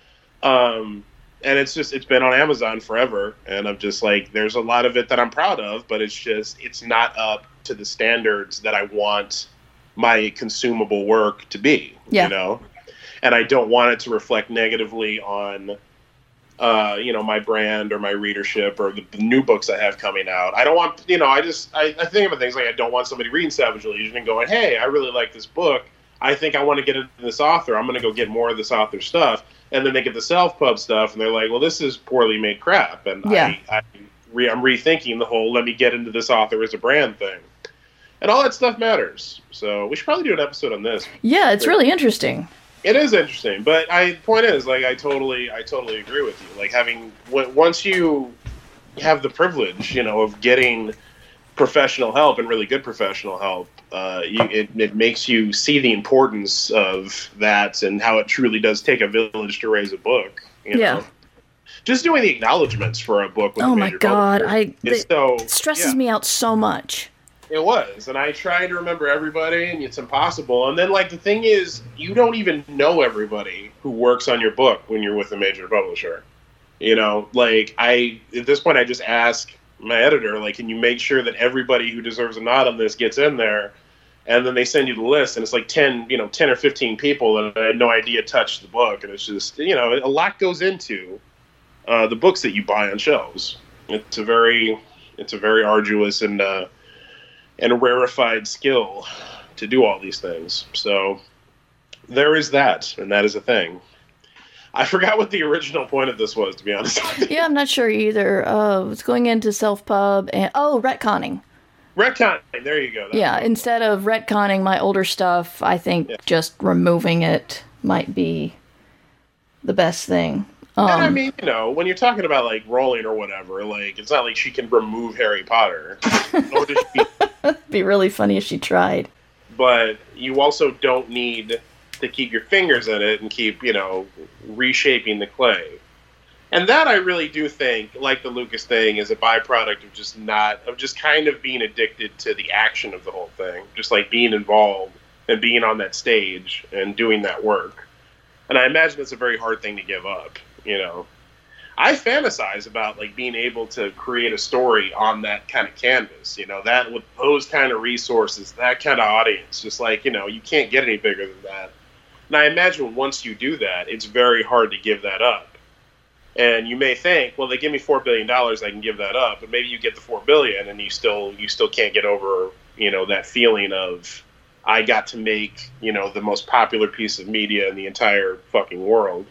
Um, and it's just it's been on Amazon forever, and I'm just like, there's a lot of it that I'm proud of, but it's just it's not up to the standards that I want my consumable work to be, yeah. you know, and I don't want it to reflect negatively on, uh, you know, my brand or my readership or the, the new books I have coming out. I don't want, you know, I just, I, I think about things like I don't want somebody reading Savage Legion and going, hey, I really like this book. I think I want to get into this author. I'm going to go get more of this author stuff. And then they get the self-pub stuff and they're like, well, this is poorly made crap. And yeah. I, I re, I'm rethinking the whole, let me get into this author as a brand thing. And all that stuff matters. So we should probably do an episode on this. Yeah, it's really interesting. It is interesting, but I point is like I totally I totally agree with you. Like having w- once you have the privilege, you know, of getting professional help and really good professional help, uh, you, it it makes you see the importance of that and how it truly does take a village to raise a book. You know? Yeah. Just doing the acknowledgments for a book. With oh a my god, I it so, stresses yeah. me out so much. It was, and I try to remember everybody, and it's impossible. And then, like, the thing is, you don't even know everybody who works on your book when you're with a major publisher. You know, like, I, at this point, I just ask my editor, like, can you make sure that everybody who deserves a nod on this gets in there? And then they send you the list, and it's like ten, you know, ten or fifteen people that I had no idea touched the book. And it's just, you know, a lot goes into uh, the books that you buy on shelves. It's a very, it's a very arduous and, uh, and a rarefied skill to do all these things. So there is that, and that is a thing. I forgot what the original point of this was, to be honest. Yeah, I'm not sure either. Uh, it's going into self-pub and... Oh, retconning. Retconning, there you go. That's yeah, instead of retconning my older stuff, I think yeah. just removing it might be the best thing. Um, and I mean, you know, when you're talking about, like, Rowling or whatever, like, it's not like she can remove Harry Potter. Nor does she... It'd be really funny if she tried. But you also don't need to keep your fingers in it and keep, you know, reshaping the clay. And that I really do think, like the Lucas thing, is a byproduct of just not, of just kind of being addicted to the action of the whole thing. Just like being involved and being on that stage and doing that work. And I imagine it's a very hard thing to give up, you know. I fantasize about like being able to create a story on that kind of canvas, you know, that with those kind of resources, that kind of audience, just like, you know, you can't get any bigger than that. And I imagine once you do that, it's very hard to give that up. And you may think, well, they give me four billion dollars, I can give that up. But maybe you get the four billion dollars and you still you still can't get over, you know, that feeling of I got to make, you know, the most popular piece of media in the entire fucking world.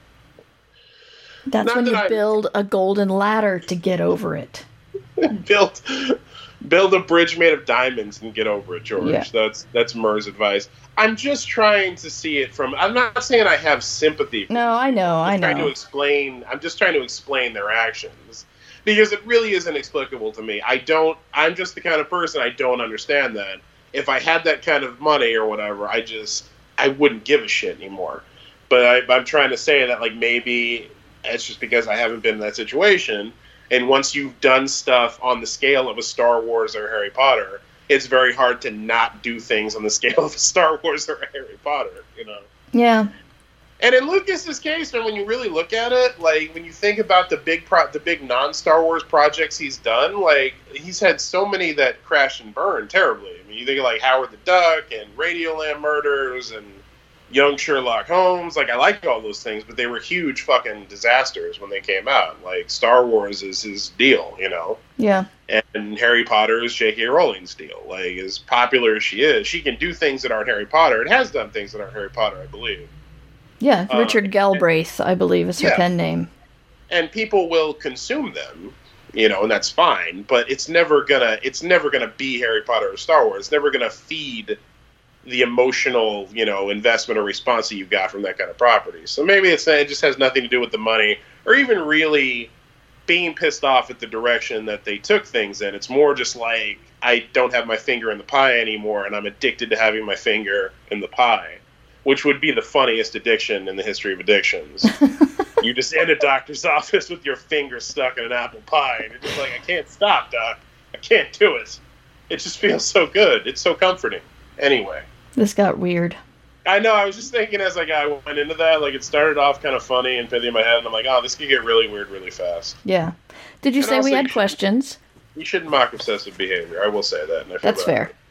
That's Not when that you I, build a golden ladder to get over it. build build a bridge made of diamonds and get over it, George. Yeah. That's that's Murr's advice. I'm just trying to see it from. I'm not saying I have sympathy. For no, I know, I'm I know. Trying to explain. I'm just trying to explain their actions because it really is inexplicable to me. I don't. I'm just the kind of person I don't understand that. If I had that kind of money or whatever, I just I wouldn't give a shit anymore. But I, I'm trying to say that like maybe it's just because I haven't been in that situation. And once you've done stuff on the scale of a Star Wars or Harry Potter, it's very hard to not do things on the scale of a Star Wars or a Harry Potter, you know? Yeah. And in Lucas's case, when you really look at it, like, when you think about the big pro- the big non-Star Wars projects he's done, like, he's had so many that crashed and burned terribly. I mean, you think of, like, Howard the Duck and Radioland Murders and Young Sherlock Holmes. Like, I like all those things, but they were huge fucking disasters when they came out. Like, Star Wars is his deal, you know? Yeah. And Harry Potter is J K. Rowling's deal. Like, as popular as she is, she can do things that aren't Harry Potter. It has done things that aren't Harry Potter, I believe. Yeah, Richard um, Galbraith, and, I believe, is her yeah. pen name. And people will consume them, you know, and that's fine. But it's never gonna, it's never gonna be Harry Potter or Star Wars. It's never gonna feed the emotional, you know, investment or response that you've got from that kind of property. So maybe it's it just has nothing to do with the money or even really being pissed off at the direction that they took things in. It's more just like I don't have my finger in the pie anymore, and I'm addicted to having my finger in the pie, which would be the funniest addiction in the history of addictions. You just in a doctor's office with your finger stuck in an apple pie, and it's just like, I can't stop, doc. I can't do it. It just feels so good. It's so comforting. Anyway. This got weird. I know, I was just thinking as like I went into that, like it started off kind of funny and pithy in my head, and I'm like, oh, this could get really weird really fast. Yeah. Did you and say we had you questions? You shouldn't mock obsessive behavior. I will say that. And I feel That's bad. fair.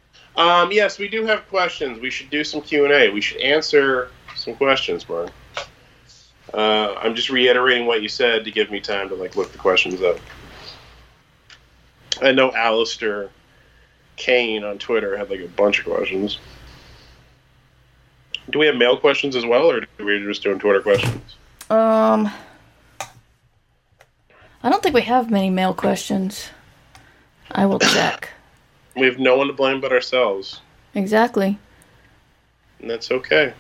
Um, yes, we do have questions. We should do some Q and A. We should answer some questions, Mark. Uh, I'm just reiterating what you said to give me time to like look the questions up. I know Alistair Kane on Twitter had like a bunch of questions. Do we have mail questions as well, or are we just doing Twitter questions? Um, I don't think we have many mail questions. I will check. We have no one to blame but ourselves. Exactly. And that's okay.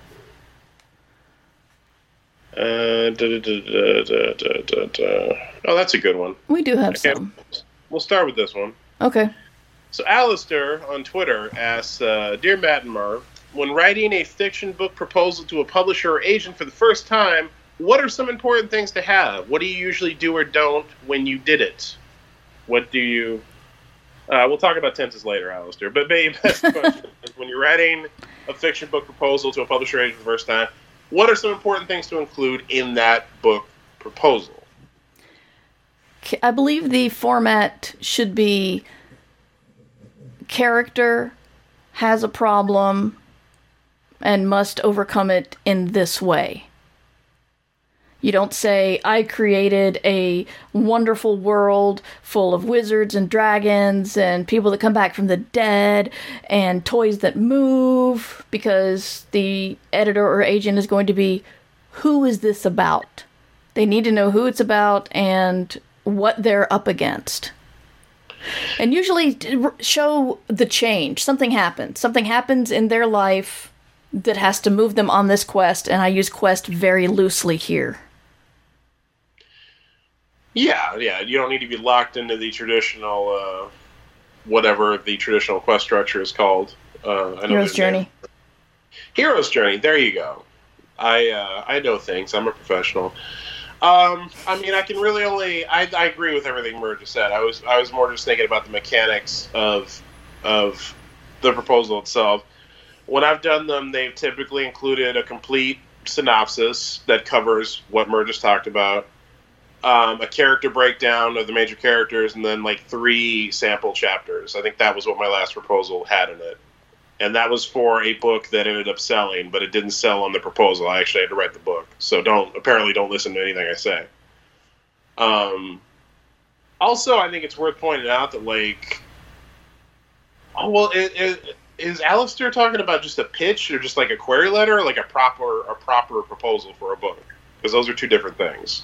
Uh, da, da, da, da, da, da, da. Oh, that's a good one. We do have okay. some. We'll start with this one. Okay. So Alistair on Twitter asks, uh, Dear Matt and Murr, when writing a fiction book proposal to a publisher or agent for the first time, what are some important things to have? What do you usually do or don't when you did it? What do you... Uh, we'll talk about tenses later, Alistair. But maybe best question is when you're writing a fiction book proposal to a publisher or agent for the first time, what are some important things to include in that book proposal? I believe the format should be character has a problem and must overcome it in this way. You don't say, I created a wonderful world full of wizards and dragons and people that come back from the dead and toys that move, because the editor or agent is going to be, who is this about? They need to know who it's about and what they're up against. And usually show the change. Something happens. Something happens in their life that has to move them on this quest, and I use quest very loosely here. Yeah, yeah. You don't need to be locked into the traditional, uh, whatever the traditional quest structure is called. Uh, I know Hero's Journey. Name. Hero's Journey. There you go. I uh, I know things. I'm a professional. Um, I mean, I can really only. I, I agree with everything Mur just said. I was I was more just thinking about the mechanics of of the proposal itself. When I've done them, they've typically included a complete synopsis that covers what Mur just talked about, um, a character breakdown of the major characters, and then like three sample chapters. I think that was what my last proposal had in it. And that was for a book that ended up selling, but it didn't sell on the proposal. I actually had to write the book. So don't apparently don't listen to anything I say. Um, also, I think it's worth pointing out that, like... Oh, well, it, it, is Alistair talking about just a pitch or just like a query letter or like a proper, a proper proposal for a book? Because those are two different things.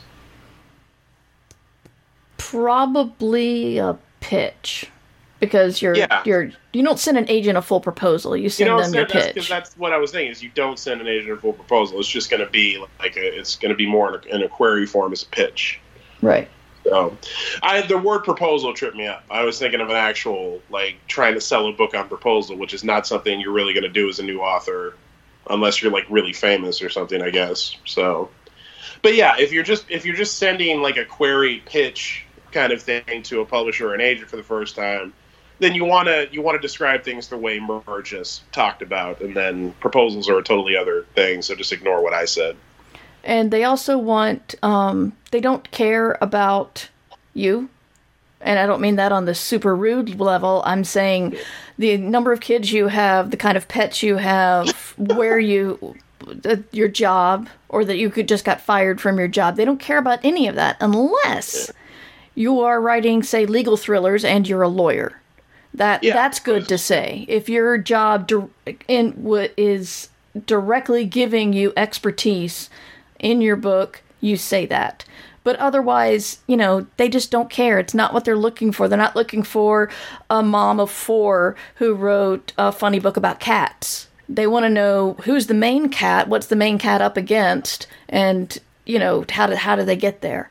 Probably a pitch. Because you're yeah. you're you don't send an agent a full proposal. You send you them your that's, pitch. That's what I was thinking. Is you don't send an agent a full proposal. It's just going to be like a, it's going to be more in a, in a query form as a pitch. Right. So, I the word proposal tripped me up. I was thinking of an actual like trying to sell a book on proposal, which is not something you're really going to do as a new author, unless you're like really famous or something, I guess. So, but yeah, if you're just if you're just sending like a query pitch kind of thing to a publisher or an agent for the first time, then you want to you want to describe things the way Mur just talked about, and then proposals are a totally other thing, so just ignore what I said. And they also want, um, they don't care about you, and I don't mean that on the super rude level. I'm saying the number of kids you have, the kind of pets you have, where you, uh, your job, or that you could just got fired from your job. They don't care about any of that unless you are writing, say, legal thrillers and you're a lawyer. That yeah. That's good to say. If your job di- in, w- is directly giving you expertise in your book, you say that. But otherwise, you know, they just don't care. It's not what they're looking for. They're not looking for a mom of four who wrote a funny book about cats. They want to know who's the main cat, what's the main cat up against, and, you know, how do, how do they get there?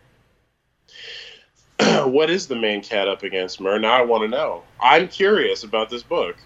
What is the main cat up against, Mur? Now I want to know. I'm curious about this book.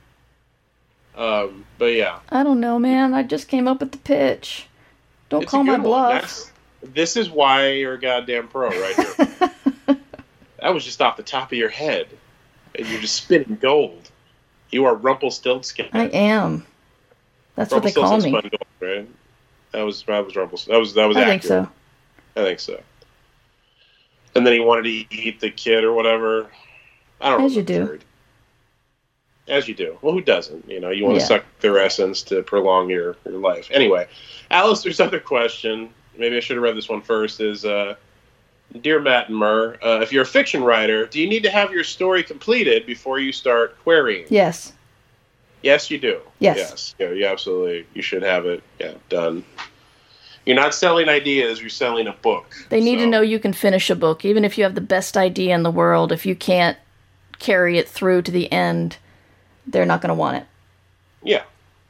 Um, but yeah. I don't know, man. I just came up with the pitch. Don't It's call my bluff. That's, this is why you're a goddamn pro right here. That was just off the top of your head. And you're just spitting gold. You are Rumpelstiltskin. I am. That's what they call me. Gold, right? That was that was Rumpelstiltskin. That was that was I accurate. think so. I think so. And then he wanted to eat the kid or whatever. I don't know. As you do. As you do. Well, who doesn't? You know, you want to Yeah. suck their essence to prolong your, your life. Anyway, Alistair's other question, maybe I should have read this one first, is, uh, Dear Matt and Mur, uh, if you're a fiction writer, do you need to have your story completed before you start querying? Yes. Yes, you do. Yes. Yes. Yeah, you absolutely, you should have it, yeah, done. You're not selling ideas, you're selling a book. They need so. to know you can finish a book. Even if you have the best idea in the world, if you can't carry it through to the end, they're not going to want it. Yeah.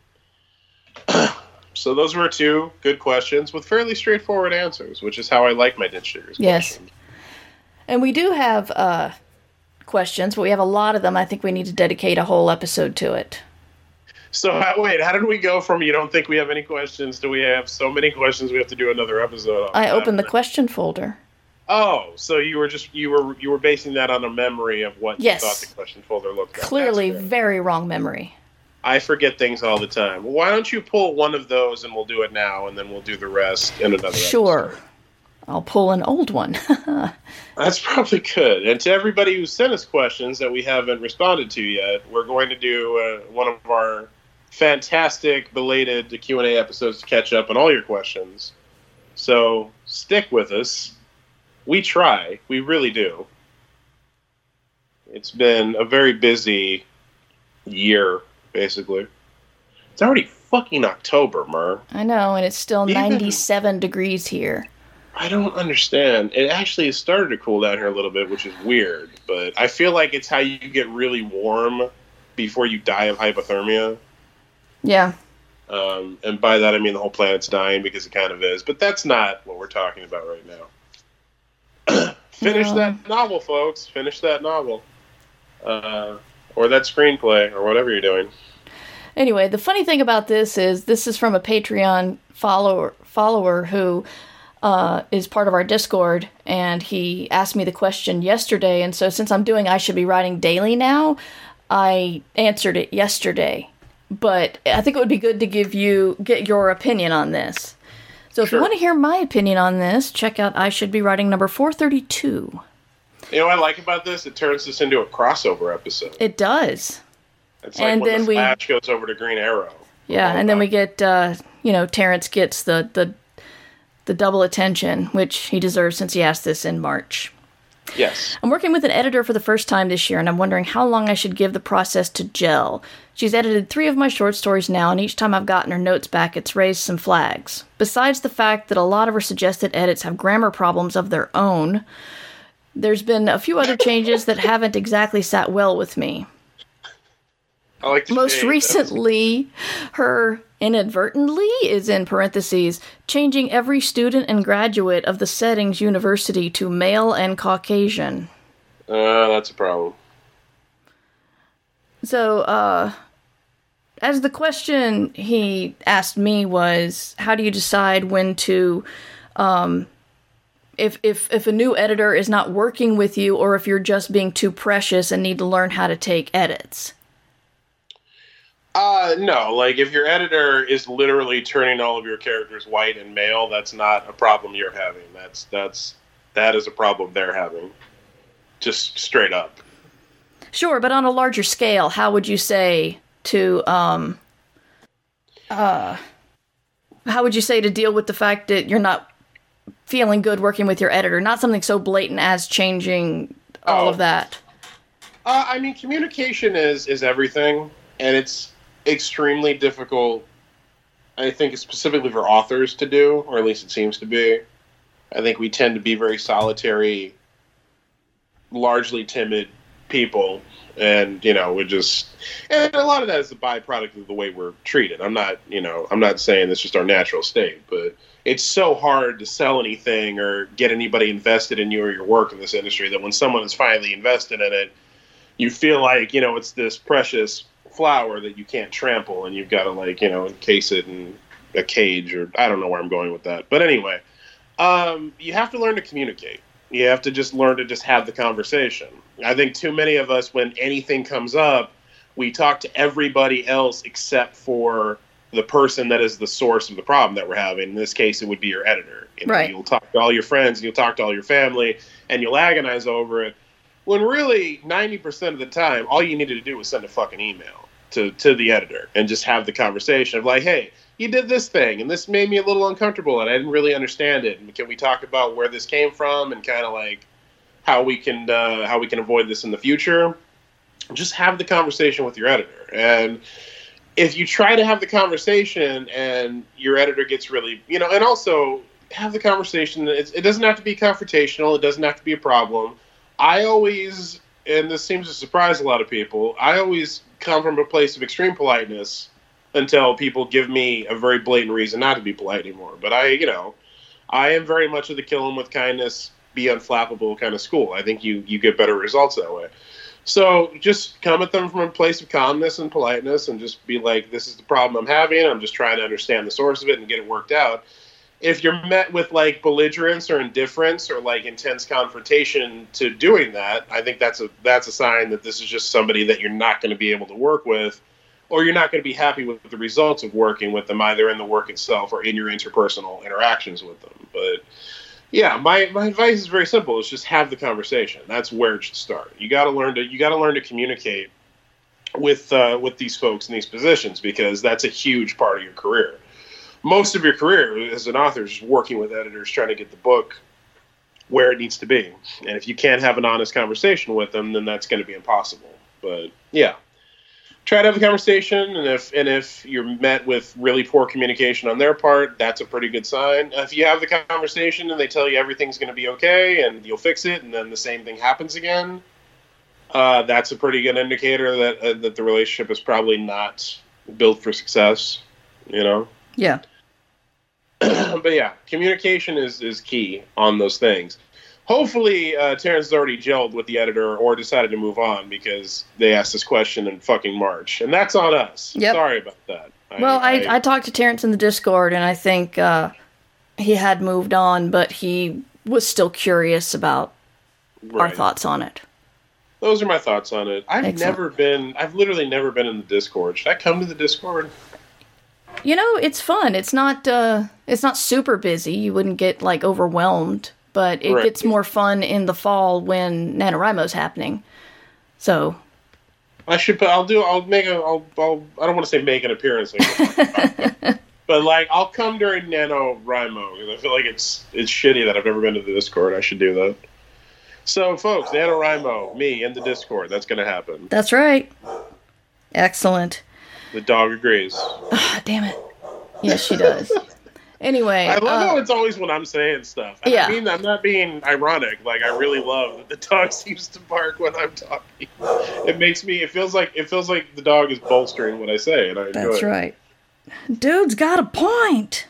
So those were two good questions with fairly straightforward answers, which is how I like my ditch diggers Yes. questions. And we do have uh, questions, but we have a lot of them. I think we need to dedicate a whole episode to it. So, uh, wait, how did we go from you don't think we have any questions to we have so many questions we have to do another episode on? I opened the question folder. Oh, so you were just, you were you were basing that on a memory of what Yes. you thought the question folder looked like. Clearly, That's fair. very wrong memory. I forget things all the time. Why don't you pull one of those and we'll do it now, and then we'll do the rest in another Sure. episode. I'll pull an old one. That's probably good. And to everybody who sent us questions that we haven't responded to yet, we're going to do uh, one of our fantastic belated Q and A episodes to catch up on all your questions. So stick with us. We try. We really do. It's been a very busy year, basically. It's already fucking October, Mer. I know, and it's still Even, ninety-seven degrees here. I don't understand. It actually has started to cool down here a little bit, which is weird. But I feel like it's how you get really warm before you die of hypothermia. Yeah. Um, and by that I mean the whole planet's dying, because it kind of is. But that's not what we're talking about right now. Finish no. that novel, folks. Finish that novel. Uh, or that screenplay, or whatever you're doing. Anyway, the funny thing about this is this is from a Patreon follower follower who uh, is part of our Discord, and he asked me the question yesterday, and so since I'm doing I Should Be Writing Daily now, I answered it yesterday. But I think it would be good to give you get your opinion on this. So if Sure. you want to hear my opinion on this, check out I Should Be Writing number four thirty-two. You know what I like about this? It turns this into a crossover episode. It does. It's like and when then the we- Flash goes over to Green Arrow. Yeah, and then we get, uh, you know, Terrence gets the, the the double attention, which he deserves since he asked this in March. Yes. I'm working with an editor for the first time this year, and I'm wondering how long I should give the process to gel. She's edited three of my short stories now, and each time I've gotten her notes back, it's raised some flags. Besides the fact that a lot of her suggested edits have grammar problems of their own, there's been a few other changes that haven't exactly sat well with me. I like to Most say recently, her inadvertently is in parentheses, changing every student and graduate of the settings university to male and Caucasian. Uh, that's a problem. So, uh, as the question he asked me was, how do you decide when to, um, if, if, if a new editor is not working with you, or if you're just being too precious and need to learn how to take edits? Uh, no, like, if your editor is literally turning all of your characters white and male, that's not a problem you're having. That's, that's, that is a problem they're having. Just straight up. Sure, but on a larger scale, how would you say to, um, uh, how would you say to deal with the fact that you're not feeling good working with your editor? Not something so blatant as changing all Oh. of that. Uh, I mean, communication is, is everything, and it's extremely difficult, I think, specifically for authors to do, or at least it seems to be. I think we tend to be very solitary, largely timid people, and, you know, we just, and a lot of that is the byproduct of the way we're treated. I'm not, you know, I'm not saying that's just our natural state, but it's so hard to sell anything or get anybody invested in you or your work in this industry that when someone is finally invested in it, you feel like, you know, it's this precious flower that you can't trample, and you've got to, like, you know, encase it in a cage, or I don't know where I'm going with that. But anyway, um, you have to learn to communicate. You have to just learn to just have the conversation. I think too many of us, when anything comes up, we talk to everybody else except for the person that is the source of the problem that we're having. In this case, it would be your editor. You know, Right. You'll talk to all your friends, and you'll talk to all your family, and you'll agonize over it. When really, ninety percent of the time, all you needed to do was send a fucking email to, to the editor and just have the conversation of like, hey, you did this thing, and this made me a little uncomfortable, and I didn't really understand it. And can we talk about where this came from, and kind of like how we can uh, how we can avoid this in the future? Just have the conversation with your editor. And if you try to have the conversation and your editor gets really, you know, and also have the conversation. It's, it doesn't have to be confrontational. It doesn't have to be a problem. I always, and this seems to surprise a lot of people, I always come from a place of extreme politeness until people give me a very blatant reason not to be polite anymore. But I, you know, I am very much of the kill 'em with kindness, be unflappable kind of school. I think you, you get better results that way. So just come at them from a place of calmness and politeness, and just be like, this is the problem I'm having. I'm just trying to understand the source of it and get it worked out. If you're met with like belligerence or indifference or like intense confrontation to doing that, I think that's a that's a sign that this is just somebody that you're not going to be able to work with, or you're not going to be happy with the results of working with them, either in the work itself or in your interpersonal interactions with them. But yeah, my, my advice is very simple. It's just have the conversation. That's where it should start. You got to learn to you got to learn to communicate with uh, with these folks in these positions, because that's a huge part of your career. Most of your career as an author is just working with editors, trying to get the book where it needs to be. And if you can't have an honest conversation with them, then that's going to be impossible. But yeah, try to have a conversation, and if and if you're met with really poor communication on their part, that's a pretty good sign. If you have the conversation and they tell you everything's going to be okay and you'll fix it, and then the same thing happens again, uh, that's a pretty good indicator that uh, that the relationship is probably not built for success. You know? Yeah. But yeah, communication is, is key on those things. Hopefully, uh, Terrence has already gelled with the editor or decided to move on because they asked this question in fucking March. And that's on us. Yep. Sorry about that. Well, I, I, I talked to Terrence in the Discord, and I think uh, he had moved on, but he was still curious about right. our thoughts on it. Those are my thoughts on it. I've Excellent. never been, I've literally never been in the Discord. Should I come to the Discord? You know, it's fun. It's not, uh, it's not super busy. You wouldn't get, like, overwhelmed. But it right. gets more fun in the fall when NaNoWriMo's happening. So I should put, I'll do, I'll make a, I'll, I'll I don't want to say make an appearance. Like but, like, I'll come during NaNoWriMo because I feel like it's, it's shitty that I've never been to the Discord. I should do that. So, folks, NaNoWriMo, me in the Discord. That's going to happen. That's right. Excellent. The dog agrees. Ah, damn it. Yes, she does. Anyway. I love uh, how it's always when I'm saying stuff. And yeah. I mean, I'm not being ironic. Like, I really love that the dog seems to bark when I'm talking. It makes me, it feels like, it feels like the dog is bolstering what I say, and I enjoy That's it. right. Dude's got a point.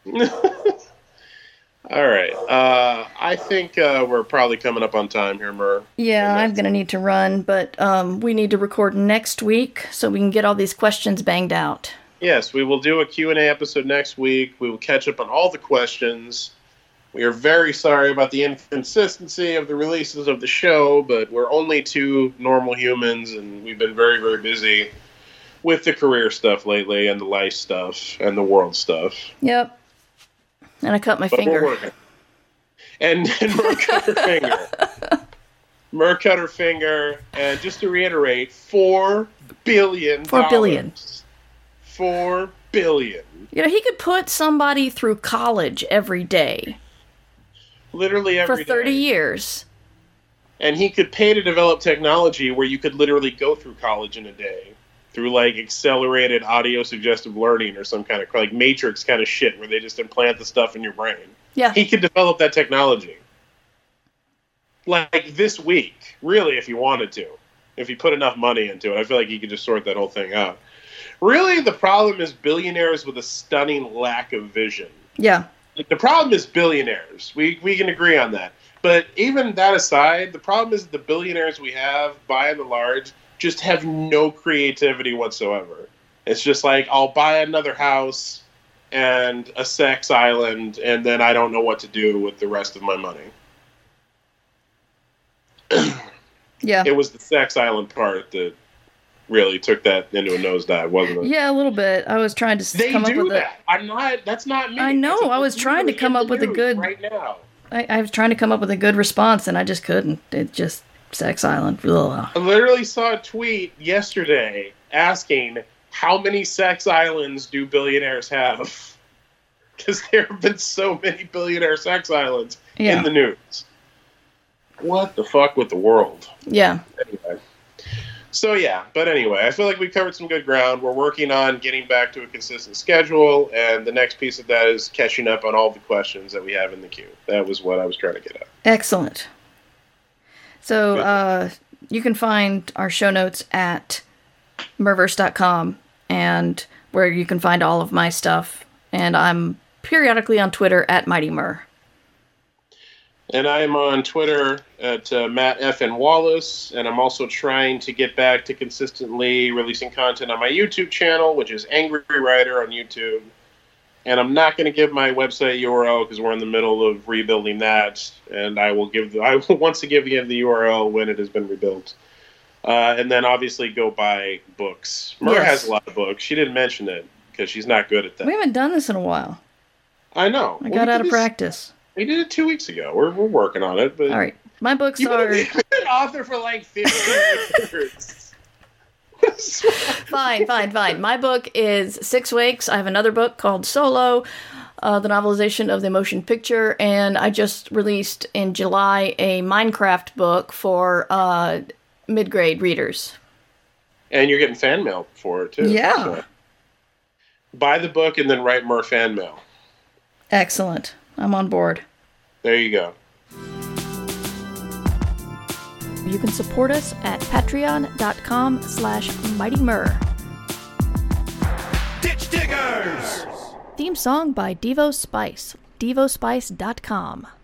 All right. Uh, I think uh, we're probably coming up on time here, Mur. Yeah, I'm going to need to run, but um, we need to record next week so we can get all these questions banged out. Yes, we will do a Q and A episode next week. We will catch up on all the questions. We are very sorry about the inconsistency of the releases of the show, but we're only two normal humans, and we've been very, very busy with the career stuff lately, and the life stuff, and the world stuff. Yep. And I cut my But finger. we're working. And, and Mer cut her finger. Mer cut her finger, and just to reiterate, four billion Four billion. dollars. Four billion. You know, he could put somebody through college every day. Literally For every thirty day. years. And he could pay to develop technology where you could literally go through college in a day. Through, like, accelerated audio suggestive learning or some kind of, like, Matrix kind of shit where they just implant the stuff in your brain. Yeah. He could develop that technology. Like, this week. Really, if he wanted to. If he put enough money into it. I feel like he could just sort that whole thing out. Really, the problem is billionaires with a stunning lack of vision. Yeah. Like, the problem is billionaires. We we can agree on that. But even that aside, the problem is the billionaires we have, by and large, just have no creativity whatsoever. It's just like, I'll buy another house and a sex island, and then I don't know what to do with the rest of my money. Yeah. It was the sex island part that really took that into a nosedive, wasn't it? Yeah, a little bit. I was trying to They come do up with that. I'm not. That's not me. I know, That's a- I was trying to come in up the with a news good- right now. I, I was trying to come up with a good response, and I just couldn't. It just... Sex Island. Ugh. I literally saw a tweet yesterday asking how many sex islands do billionaires have? Because there have been so many billionaire sex islands Yeah. in the news. What the fuck with the world? Yeah. Anyway. So yeah, but anyway, I feel like we covered some good ground. We're working on getting back to a consistent schedule, and the next piece of that is catching up on all the questions that we have in the queue. That was what I was trying to get at. Excellent. So uh, you can find our show notes at merverse dot com, and where you can find all of my stuff. And I'm periodically on Twitter at Mighty Mer. And I'm on Twitter at uh, Matt F. N. Wallace, and I'm also trying to get back to consistently releasing content on my YouTube channel, which is Angry Writer on YouTube. And I'm not going to give my website U R L because we're in the middle of rebuilding that, and I will give the, I will once again give the U R L when it has been rebuilt. Uh, and then obviously go buy books. Mer Yes. has a lot of books. She didn't mention it because she's not good at that. We haven't done this in a while. I know. I Well, got we out did of this- practice. We did it two weeks ago. We're we're working on it, but All right. My books you've are... been, you've been an author for like fifteen years. Fine, fine, fine. My book is Six Wakes. I have another book called Solo, uh, the novelization of the motion picture, and I just released in July a Minecraft book for uh, mid-grade readers. And you're getting fan mail for it, too. Yeah. So. Buy the book and then write more fan mail. Excellent. I'm on board. There you go. You can support us at patreon.com slash Mighty Myrrh. Ditch Diggers! Theme song by Devo Spice. devo spice dot com.